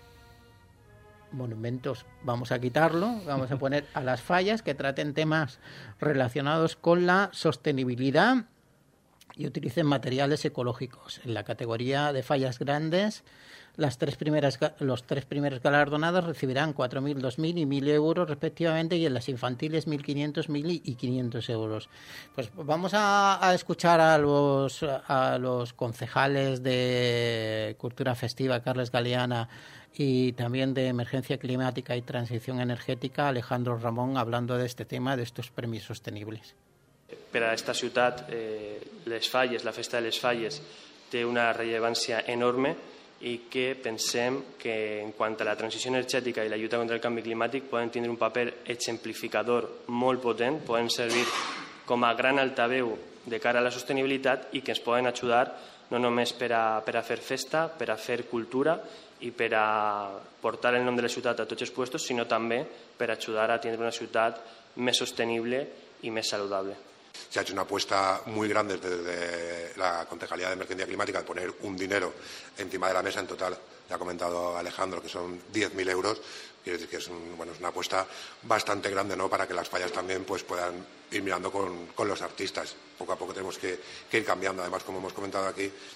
monumentos. Vamos a quitarlo, vamos a poner a las fallas que traten temas relacionados con la sostenibilidad y utilicen materiales ecológicos. En la categoría de fallas grandes, los 3 primeros galardonados recibirán 4.000, 2.000 y 1.000 euros respectivamente, y en las infantiles 1.500, 1.000 y 500 euros. Pues vamos a escuchar a los concejales de Cultura Festiva, Carles Galeana, y también de Emergencia Climática y Transición Energètica, Alejandro Ramón, hablando de este tema, de estos premios sostenibles. Per a esta ciutat, les falles, la festa de les falles, té una rellevància enorme i que pensem que en quant a la transició energètica i la lluita contra el canvi climàtic poden tindre un paper exemplificador molt potent, poden servir com a gran altaveu de cara a la sostenibilitat i que ens poden ajudar no només per a fer festa, per a fer cultura i per a portar el nom de la ciutat a tots els puestos, sinó també per ajudar a tindre una ciutat més sostenible y más saludable. Se ha hecho una apuesta muy grande desde la Concejalía de Emergencia Climática de poner un dinero encima de la mesa. En total, ya ha comentado Alejandro, que son 10.000 euros. Quiere decir que es una apuesta bastante grande, ¿no?, para que las fallas también pues puedan ir mirando con los artistas. Poco a poco tenemos que ir cambiando. Además, como hemos comentado aquí,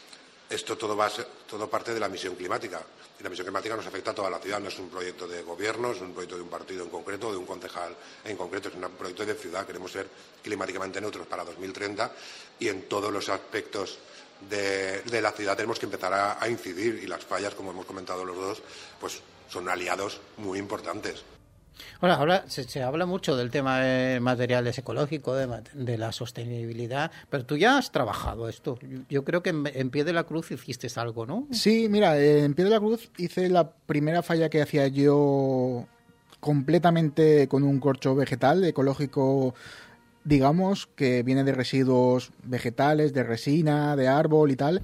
esto todo parte de la misión climática. Y la misión climática nos afecta a toda la ciudad. No es un proyecto de gobierno, es un proyecto de un partido en concreto, de un concejal en concreto. Es un proyecto de ciudad. Queremos ser climáticamente neutros para 2030 y en todos los aspectos de la ciudad tenemos que empezar a incidir. Y las fallas, como hemos comentado los dos, pues son aliados muy importantes. Ahora se habla mucho del tema de materiales ecológicos, de la sostenibilidad, pero tú ya has trabajado esto. Yo creo que en Pie de la Cruz hiciste algo, ¿no? Sí, mira, en Pie de la Cruz hice la primera falla que hacía yo completamente con un corcho vegetal ecológico, digamos, que viene de residuos vegetales, de resina, de árbol y tal.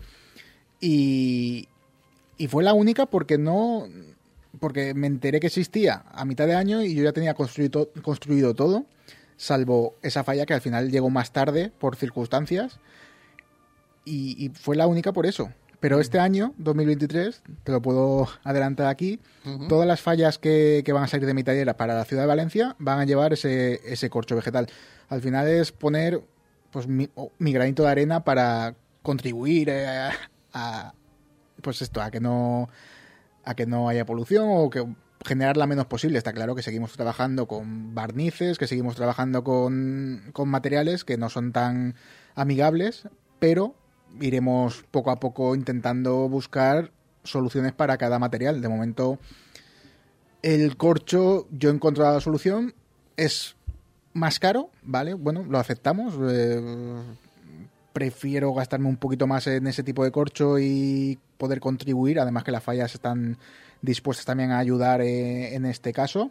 Y fue la única porque me enteré que existía a mitad de año y yo ya tenía construido todo, salvo esa falla que al final llegó más tarde por circunstancias, y fue la única por eso. Pero este año, 2023, te lo puedo adelantar aquí, todas las fallas que van a salir de mi taller para la ciudad de Valencia van a llevar ese corcho vegetal. Al final es poner pues mi granito de arena para contribuir a que no haya polución o que generar la menos posible. Está claro que seguimos trabajando con barnices, que seguimos trabajando con materiales que no son tan amigables, pero iremos poco a poco intentando buscar soluciones para cada material. De momento, el corcho, yo he encontrado la solución, es más caro, ¿vale? Bueno, lo aceptamos. Prefiero gastarme un poquito más en ese tipo de corcho y poder contribuir, además que las fallas están dispuestas también a ayudar en este caso.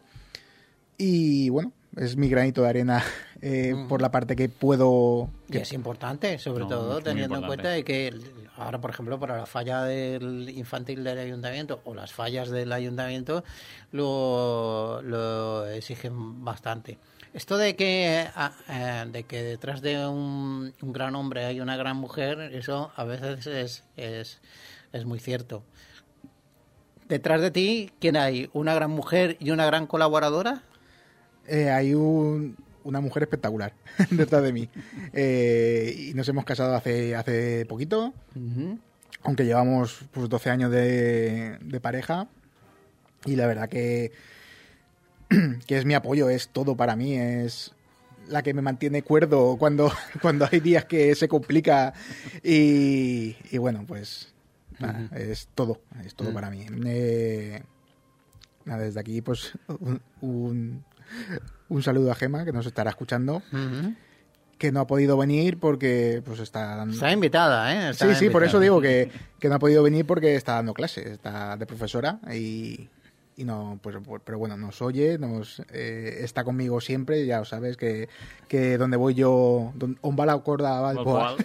Y bueno, es mi granito de arena por la parte que puedo... Y es importante, sobre todo teniendo en cuenta de que ahora, por ejemplo, para la falla del infantil del ayuntamiento o las fallas del ayuntamiento lo exigen bastante. Esto de que detrás de un gran hombre hay una gran mujer, eso a veces es muy cierto. ¿Detrás de ti quién hay? ¿Una gran mujer y una gran colaboradora? Hay una mujer espectacular detrás de mí. Y nos hemos casado hace poquito, aunque llevamos pues 12 años de pareja. Y la verdad que es mi apoyo, es todo para mí, es la que me mantiene cuerdo cuando hay días que se complica y bueno, pues nada, es todo para mí. Nada, desde aquí pues un saludo a Gema, que nos estará escuchando, que no ha podido venir porque pues está dando... Está invitada, ¿eh? Sí, por eso digo que no ha podido venir porque está dando clases, está de profesora y no, pues, pero bueno, nos oye, está conmigo siempre, ya lo sabes, que donde voy yo, on va la corda va el poal.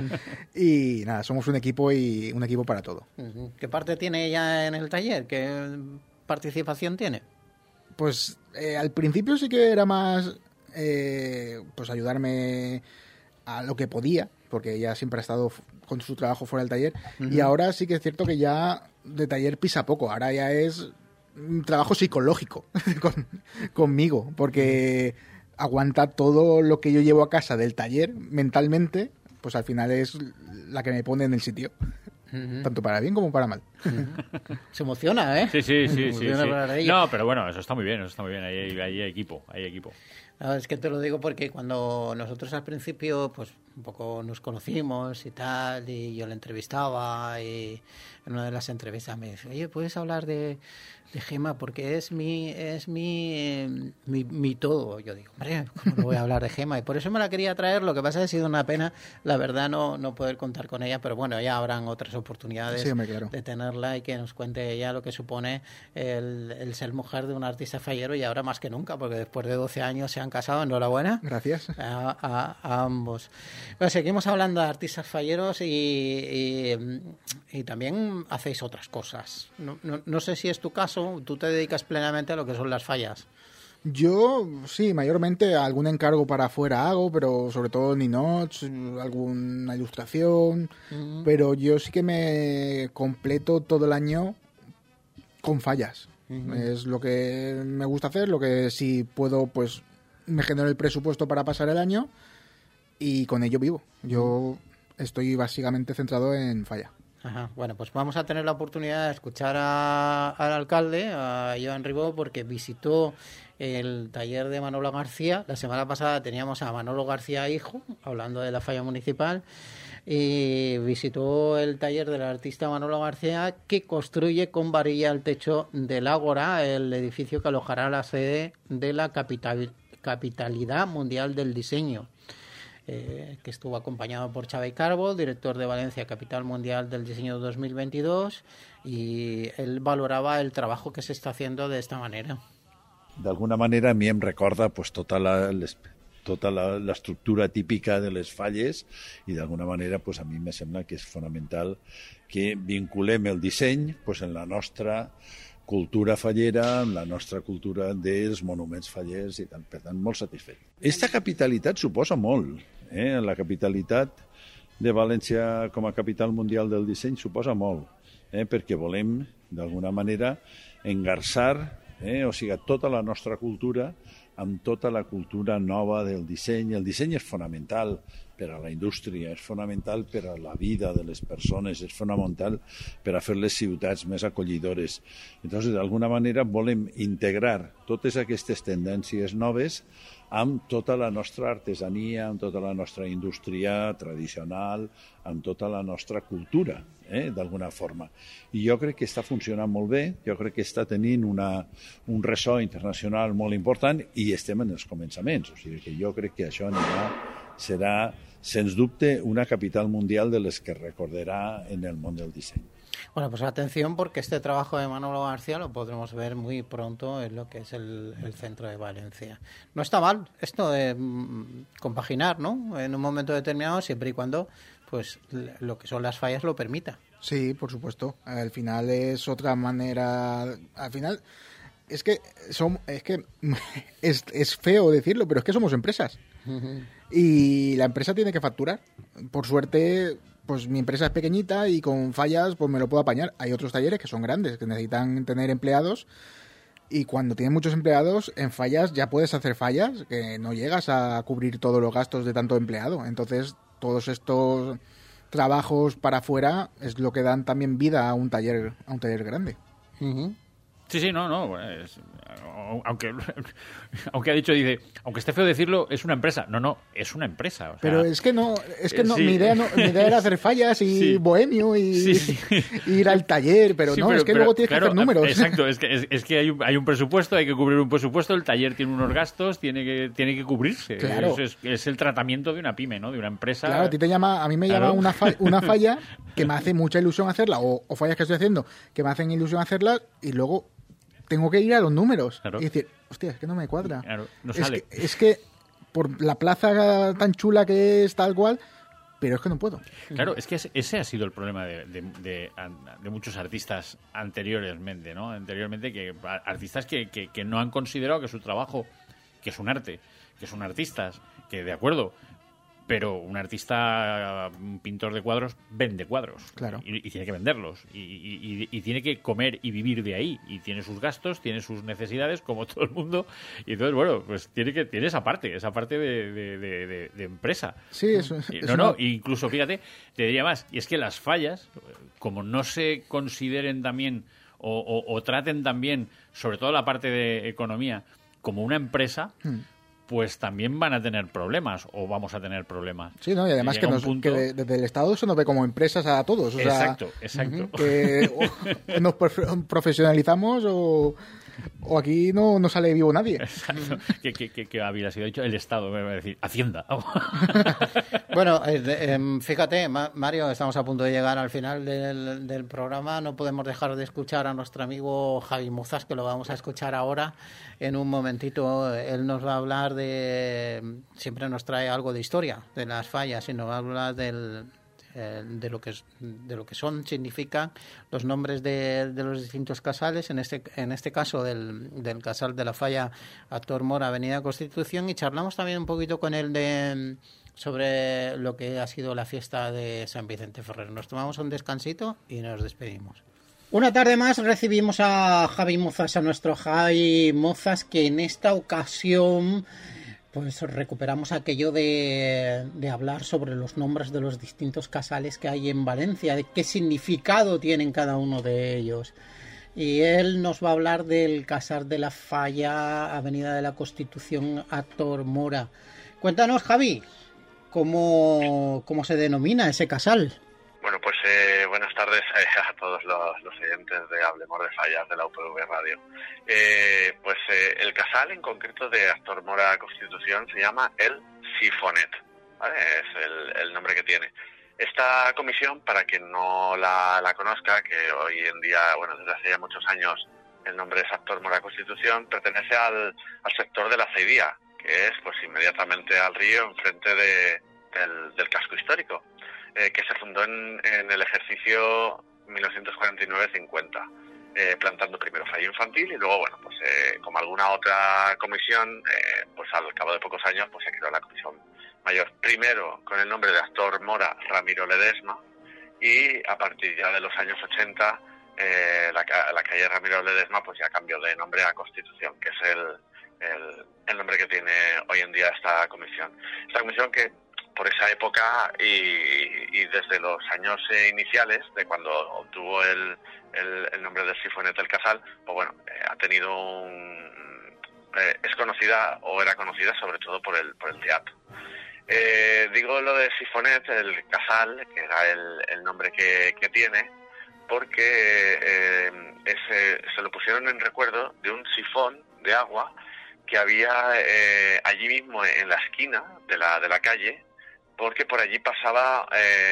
Y nada, somos un equipo y un equipo para todo. ¿Qué parte tiene ella en el taller? ¿Qué participación tiene? Pues al principio sí que era más pues ayudarme a lo que podía, porque ella siempre ha estado con su trabajo fuera del taller, y ahora sí que es cierto que ya de taller pisa poco, ahora ya es un trabajo psicológico conmigo, porque aguanta todo lo que yo llevo a casa del taller mentalmente, pues al final es la que me pone en el sitio. Tanto para bien como para mal. Se emociona, ¿eh? Sí. No, pero bueno, eso está muy bien, hay equipo. No, es que te lo digo porque cuando nosotros al principio pues un poco nos conocimos y tal, y yo le entrevistaba, y en una de las entrevistas me dice, oye, ¿puedes hablar de Gema? Porque es mi todo. Yo digo, hombre, ¿cómo no voy a hablar de Gema? Y por eso me la quería traer. Lo que pasa es que ha sido una pena, la verdad, no poder contar con ella, pero bueno, ya habrán otras oportunidades de tenerla y que nos cuente ella lo que supone el ser mujer de un artista fallero, y ahora más que nunca, porque después de 12 años se han casado. Enhorabuena. Gracias. A ambos. Bueno, seguimos hablando de artistas falleros y también hacéis otras cosas. No sé si es tu caso, tú te dedicas plenamente a lo que son las fallas. Yo, sí, mayormente algún encargo para afuera hago, pero sobre todo ninots, alguna ilustración, pero yo sí que me completo todo el año con fallas. Es lo que me gusta hacer, lo que si puedo, pues me genero el presupuesto para pasar el año y con ello vivo. Yo estoy básicamente centrado en falla. Ajá. Bueno, pues vamos a tener la oportunidad de escuchar al alcalde, a Joan Ribó, porque visitó el taller de Manolo García. La semana pasada teníamos a Manolo García hijo, hablando de la falla municipal, y visitó el taller del artista Manolo García, que construye con varilla el techo del Ágora, el edificio que alojará la sede de la Capitalidad Mundial del Diseño. Que estuvo acompañado por Xavi Calvo, director de Valencia Capital Mundial del Diseño 2022, y él valorava el trabajo que se está haciendo de esta manera. D'alguna manera a mi em recorda pues, tota l'estructura típica de les falles i d'alguna manera pues, a mi me sembla que és fonamental que vinculem el disseny pues, en la nostra cultura fallera, en la nostra cultura dels monuments fallers i tant, per tant, molt satisfet. Esta capitalitat suposa molt. La capitalitat de València com a capital mundial del disseny suposa molt, perquè volem, d'alguna manera, engarçar o sigui, tota la nostra cultura amb tota la cultura nova del disseny. El disseny és fonamental per a la indústria, és fonamental per a la vida de les persones, és fonamental per a fer les ciutats més acollidores. Entonces, d'alguna manera, volem integrar totes aquestes tendències noves amb tota la nostra artesania, amb tota la nostra indústria tradicional, amb tota la nostra cultura, d'alguna forma. I jo crec que està funcionant molt bé, jo crec que està tenint un ressò internacional molt important i estem en els començaments. O sigui que jo crec que això serà, sens dubte, una capital mundial de les que recordarà en el món del disseny. Bueno, pues atención, porque este trabajo de Manolo García lo podremos ver muy pronto en lo que es el centro de Valencia. No está mal esto de compaginar, ¿no? En un momento determinado, siempre y cuando pues lo que son las fallas lo permita. Sí, por supuesto. Al final es otra manera. Al final es que es feo decirlo, pero es que somos empresas. Uh-huh. Y la empresa tiene que facturar. Por suerte, pues mi empresa es pequeñita y con fallas pues me lo puedo apañar. Hay otros talleres que son grandes, que necesitan tener empleados, y cuando tienen muchos empleados, en fallas ya puedes hacer fallas que no llegas a cubrir todos los gastos de tanto empleado. Entonces, todos estos trabajos para afuera es lo que dan también vida a un taller grande. Uh-huh. Sí, no, aunque ha dicho, dice, aunque esté feo decirlo, es una empresa. No, es una empresa. O sea, pero es que no, sí. Mi idea era hacer fallas y sí. Bohemio y ir al taller, pero sí, no, es que luego tienes que hacer números. Exacto, es que hay un presupuesto, hay que cubrir un presupuesto, el taller tiene unos gastos, tiene que cubrirse. Claro. Es el tratamiento de una pyme, ¿no? De una empresa. Claro, a mí me llama una falla que me hace mucha ilusión hacerla, o fallas que estoy haciendo que me hacen ilusión hacerlas, y luego tengo que ir a los números y decir, hostia, es que no me cuadra. Claro, no sale. Es que por la plaza tan chula que es tal cual, pero es que no puedo. Claro, es que ese ha sido el problema de muchos artistas anteriormente, ¿no? Anteriormente, artistas que no han considerado que su trabajo, que es un arte, que son artistas, que de acuerdo, pero un artista, un pintor de cuadros, vende cuadros. Claro. Y tiene que venderlos. Y tiene que comer y vivir de ahí. Y tiene sus gastos, tiene sus necesidades, como todo el mundo. Y entonces, bueno, pues tiene esa parte de empresa. Sí, eso. Incluso, fíjate, te diría más. Y es que las fallas, como no se consideren también o traten también, sobre todo la parte de economía, como una empresa, pues también van a tener problemas, o vamos a tener problemas. Sí, ¿no? Y además que desde el Estado se nos ve como empresas a todos. O exacto. Que nos profesionalizamos o aquí no sale vivo nadie. Exacto. Que había sido dicho el Estado, me voy a decir, Hacienda. Bueno, fíjate, Mario, estamos a punto de llegar al final del programa. No podemos dejar de escuchar a nuestro amigo Javi Muzas, que lo vamos a escuchar ahora en un momentito. Él nos va a hablar siempre nos trae algo de historia de las fallas, y nos va a hablar de lo que significan los nombres de los distintos casales, en este caso del casal de la falla Actor Mora, Avenida Constitución, y charlamos también un poquito con él sobre lo que ha sido la fiesta de San Vicente Ferrer. Nos tomamos un descansito y nos despedimos. Una tarde más recibimos a Javi Mozas, a nuestro Javi Mozas, que en esta ocasión pues recuperamos aquello de hablar sobre los nombres de los distintos casales que hay en Valencia, de qué significado tienen cada uno de ellos. Y él nos va a hablar del casal de la Falla, Avenida de la Constitución, Actor Mora. Cuéntanos, Javi, ¿cómo se denomina ese casal? Bueno, pues buenas tardes a todos los oyentes de Hablemos de Fallas de la UPV Radio. El casal en concreto de Actor Mora Constitución se llama el Sifonet, ¿vale? Es el nombre que tiene. Esta comisión, para quien no la conozca, que hoy en día, bueno, desde hace ya muchos años el nombre es Actor Mora Constitución, pertenece al sector de la Ceidía, que es pues inmediatamente al río, enfrente del casco histórico, que se fundó en el ejercicio 1949-50, plantando primero fallo infantil y luego, bueno, pues como alguna otra comisión, pues al cabo de pocos años pues se creó la comisión mayor. Primero con el nombre de Actor Mora Ramiro Ledesma y a partir ya de los años 80 la calle Ramiro Ledesma pues ya cambió de nombre a Constitución, que es el nombre que tiene hoy en día esta comisión. Esta comisión que por esa época y desde los años iniciales de cuando obtuvo el nombre de Sifonet del Casal, pues bueno, ha tenido es conocida o era conocida sobre todo por el teatro. Digo lo de Sifonet, el Casal, que era el nombre que tiene, porque se lo pusieron en recuerdo de un sifón de agua que había allí mismo en la esquina de la calle, porque por allí pasaba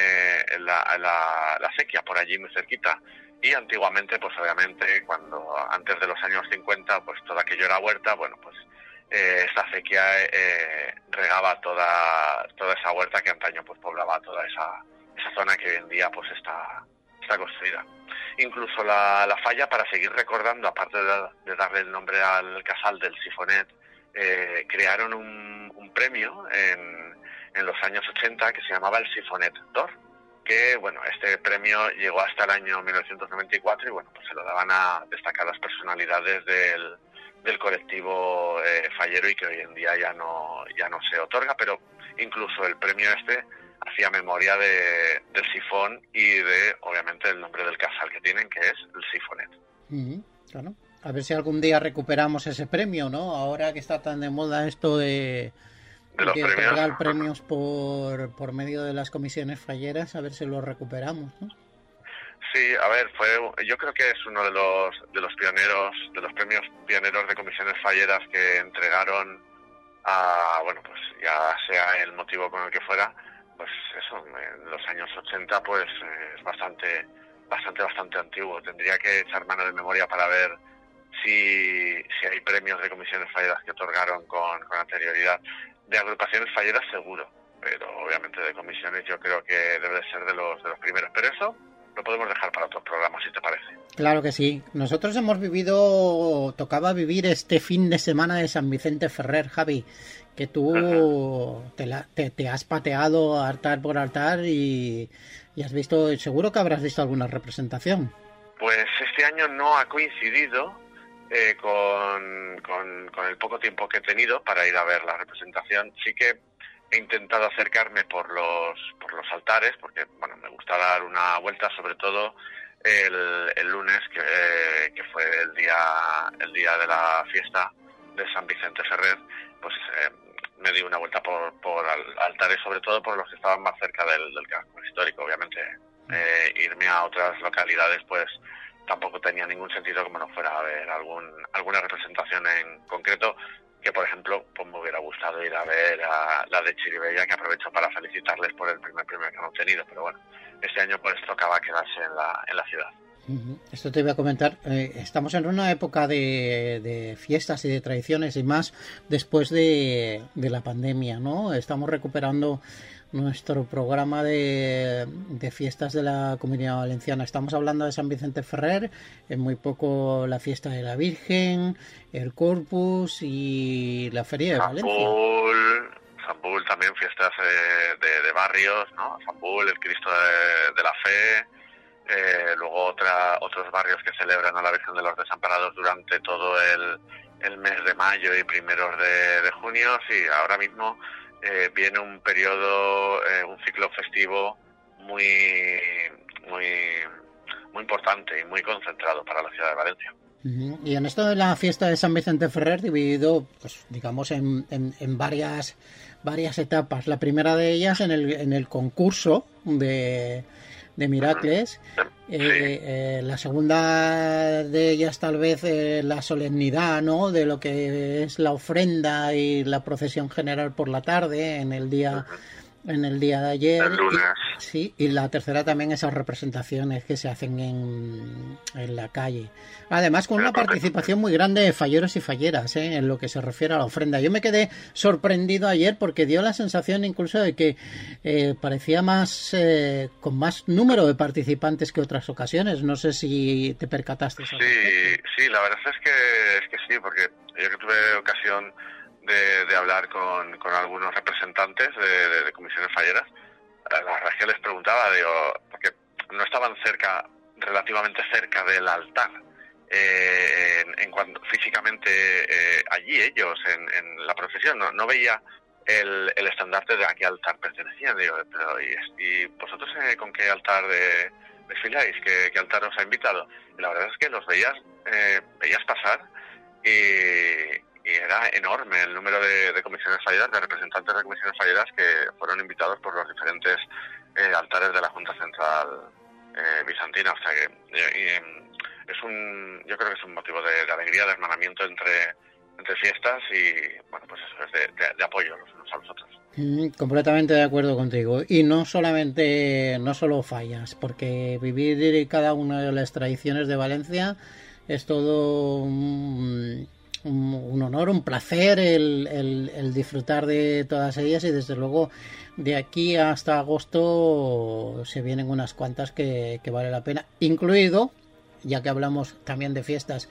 la sequía, por allí muy cerquita. Y antiguamente, pues obviamente, antes de los años 50, pues todo aquello era huerta, bueno, pues esta sequía regaba toda esa huerta que antaño pues poblaba toda esa zona que hoy en día pues está construida. Incluso la falla, para seguir recordando, aparte de darle el nombre al casal del Sifonet, crearon un premio en los años 80 que se llamaba el Sifonet d'Or, que bueno, este premio llegó hasta el año 1994 y bueno, pues se lo daban a destacadas personalidades del colectivo fallero y que hoy en día ya no se otorga, pero incluso el premio hacía memoria del sifón y de, obviamente, el nombre del casal que tienen, que es el Sifonet. Claro. A ver si algún día recuperamos ese premio, ¿no? Ahora que está tan de moda esto de otorgar premios por medio de las comisiones falleras, a ver si lo recuperamos, ¿no? Sí, a ver, yo creo que es uno de los pioneros, de los premios pioneros de comisiones falleras que entregaron bueno, pues ya sea el motivo con el que fuera, pues eso, en los años 80 pues es bastante antiguo. Tendría que echar mano de memoria para ver si hay premios de comisiones falleras que otorgaron con anterioridad. De agrupaciones falleras seguro, pero obviamente de comisiones yo creo que debe de ser de los primeros. Pero eso lo podemos dejar para otros programas, si te parece. Claro que sí. Nosotros tocaba vivir este fin de semana de San Vicente Ferrer, Javi, que tú te has pateado altar por altar y has visto, seguro que habrás visto alguna representación. Pues este año no ha coincidido con el poco tiempo que he tenido para ir a ver la representación. Sí que he intentado acercarme por los altares, porque bueno, me gusta dar una vuelta, sobre todo el lunes, que fue el día de la fiesta de San Vicente Ferrer, pues me di una vuelta por altares, sobre todo por los que estaban más cerca del casco histórico. Obviamente irme a otras localidades pues tampoco tenía ningún sentido, como no fuera a ver alguna representación en concreto, que por ejemplo pues me hubiera gustado ir a ver a la de Chiribella, que aprovecho para felicitarles por el primer premio que han obtenido, pero bueno, este año pues tocaba quedarse en la ciudad. Esto te iba a comentar, estamos en una época de fiestas y de tradiciones y más después de la pandemia, ¿no? Estamos recuperando nuestro programa de fiestas de la Comunidad Valenciana. Estamos hablando de San Vicente Ferrer, en muy poco la fiesta de la Virgen, el Corpus y la Feria de Valencia. San Bull también, fiestas de barrios, ¿no? San Bull, el Cristo de la Fe. Luego otros barrios que celebran a la Virgen de los Desamparados durante todo el mes de mayo y primeros de junio, sí, ahora mismo viene un periodo, un ciclo festivo muy importante y muy concentrado para la ciudad de Valencia. Y en esto de la fiesta de San Vicente Ferrer, dividido, pues digamos, en varias etapas. La primera de ellas en el concurso de Miracles. La segunda de ellas tal vez la solemnidad, ¿no?, de lo que es la ofrenda y la procesión general por la tarde en el día de ayer. El lunes. Y la tercera también esas representaciones que se hacen en la calle. Además con una participación muy grande de falleros y falleras, en lo que se refiere a la ofrenda. Yo me quedé sorprendido ayer porque dio la sensación incluso de que parecía con más número de participantes que otras ocasiones. No sé si te percataste. Sí, la verdad es que sí, porque yo que tuve ocasión de hablar con algunos representantes de comisiones falleras, la verdad es que les preguntaba, porque no estaban relativamente cerca del altar, en cuanto físicamente allí ellos en la procesión, no veía el estandarte de a qué altar pertenecían. Digo, pero ¿y vosotros con qué altar desfiláis? ¿Qué altar os ha invitado? Y la verdad es que los veías pasar y era enorme el número de comisiones falleras, de representantes de comisiones falleras que fueron invitados por los diferentes altares de la Junta Central Bizantina. O sea que yo creo que es un motivo de alegría, de hermanamiento entre fiestas y, bueno, pues eso es de apoyo los unos a los otros. Completamente de acuerdo contigo. Y no solo fallas, porque vivir cada una de las tradiciones de Valencia es todo un honor, un placer el disfrutar de todas ellas, y desde luego de aquí hasta agosto se vienen unas cuantas que vale la pena, incluido, ya que hablamos también de fiestas,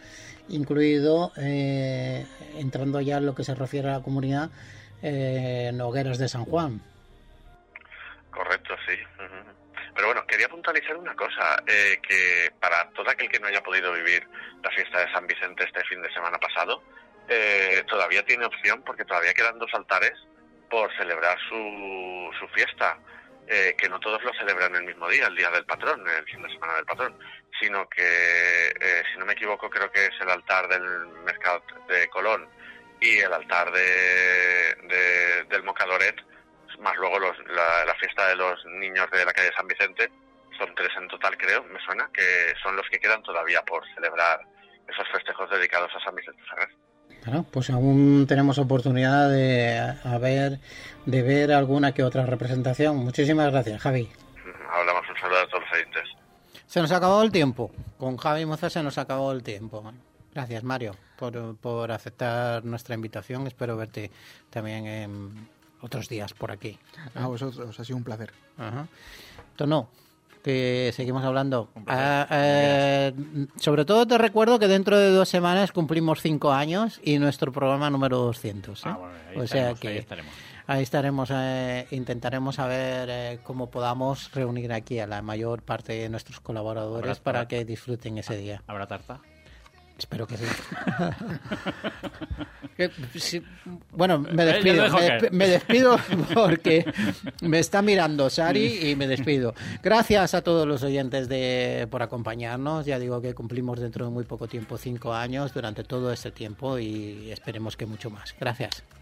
entrando ya en lo que se refiere a la comunidad, Hogueras de San Juan. Correcto, sí. Pero bueno, quería puntualizar una cosa, que para todo aquel que no haya podido vivir la fiesta de San Vicente este fin de semana pasado, todavía tiene opción, porque todavía quedan 2 altares por celebrar su fiesta, que no todos lo celebran el mismo día, el día del patrón, el fin de semana del patrón, sino que, si no me equivoco, creo que es el altar del Mercat de Colón y el altar del Mocadoret, más luego la fiesta de los niños de la calle San Vicente. Son 3 en total, creo, me suena, que son los que quedan todavía por celebrar esos festejos dedicados a San Vicente Ferrer. Claro, pues aún tenemos oportunidad de ver alguna que otra representación. Muchísimas gracias, Javi. Hablamos, un saludo a todos los oyentes. Se nos acabó el tiempo. Con Javi Moza se nos acabó el tiempo. Gracias, Mario, por aceptar nuestra invitación. Espero verte también en otros días por aquí. A vosotros, ha sido un placer. Ajá. Tono, que seguimos hablando. Sobre todo te recuerdo que dentro de 2 semanas cumplimos 5 años y nuestro programa número 200. Bueno, ahí estaremos. Intentaremos saber cómo podamos reunir aquí a la mayor parte de nuestros colaboradores para que disfruten ese día. ¿Habrá tarta? Espero que sí. Bueno, me despido porque me está mirando Sari y me despido. Gracias a todos los oyentes por acompañarnos. Ya digo que cumplimos dentro de muy poco tiempo 5 años durante todo este tiempo y esperemos que mucho más. Gracias.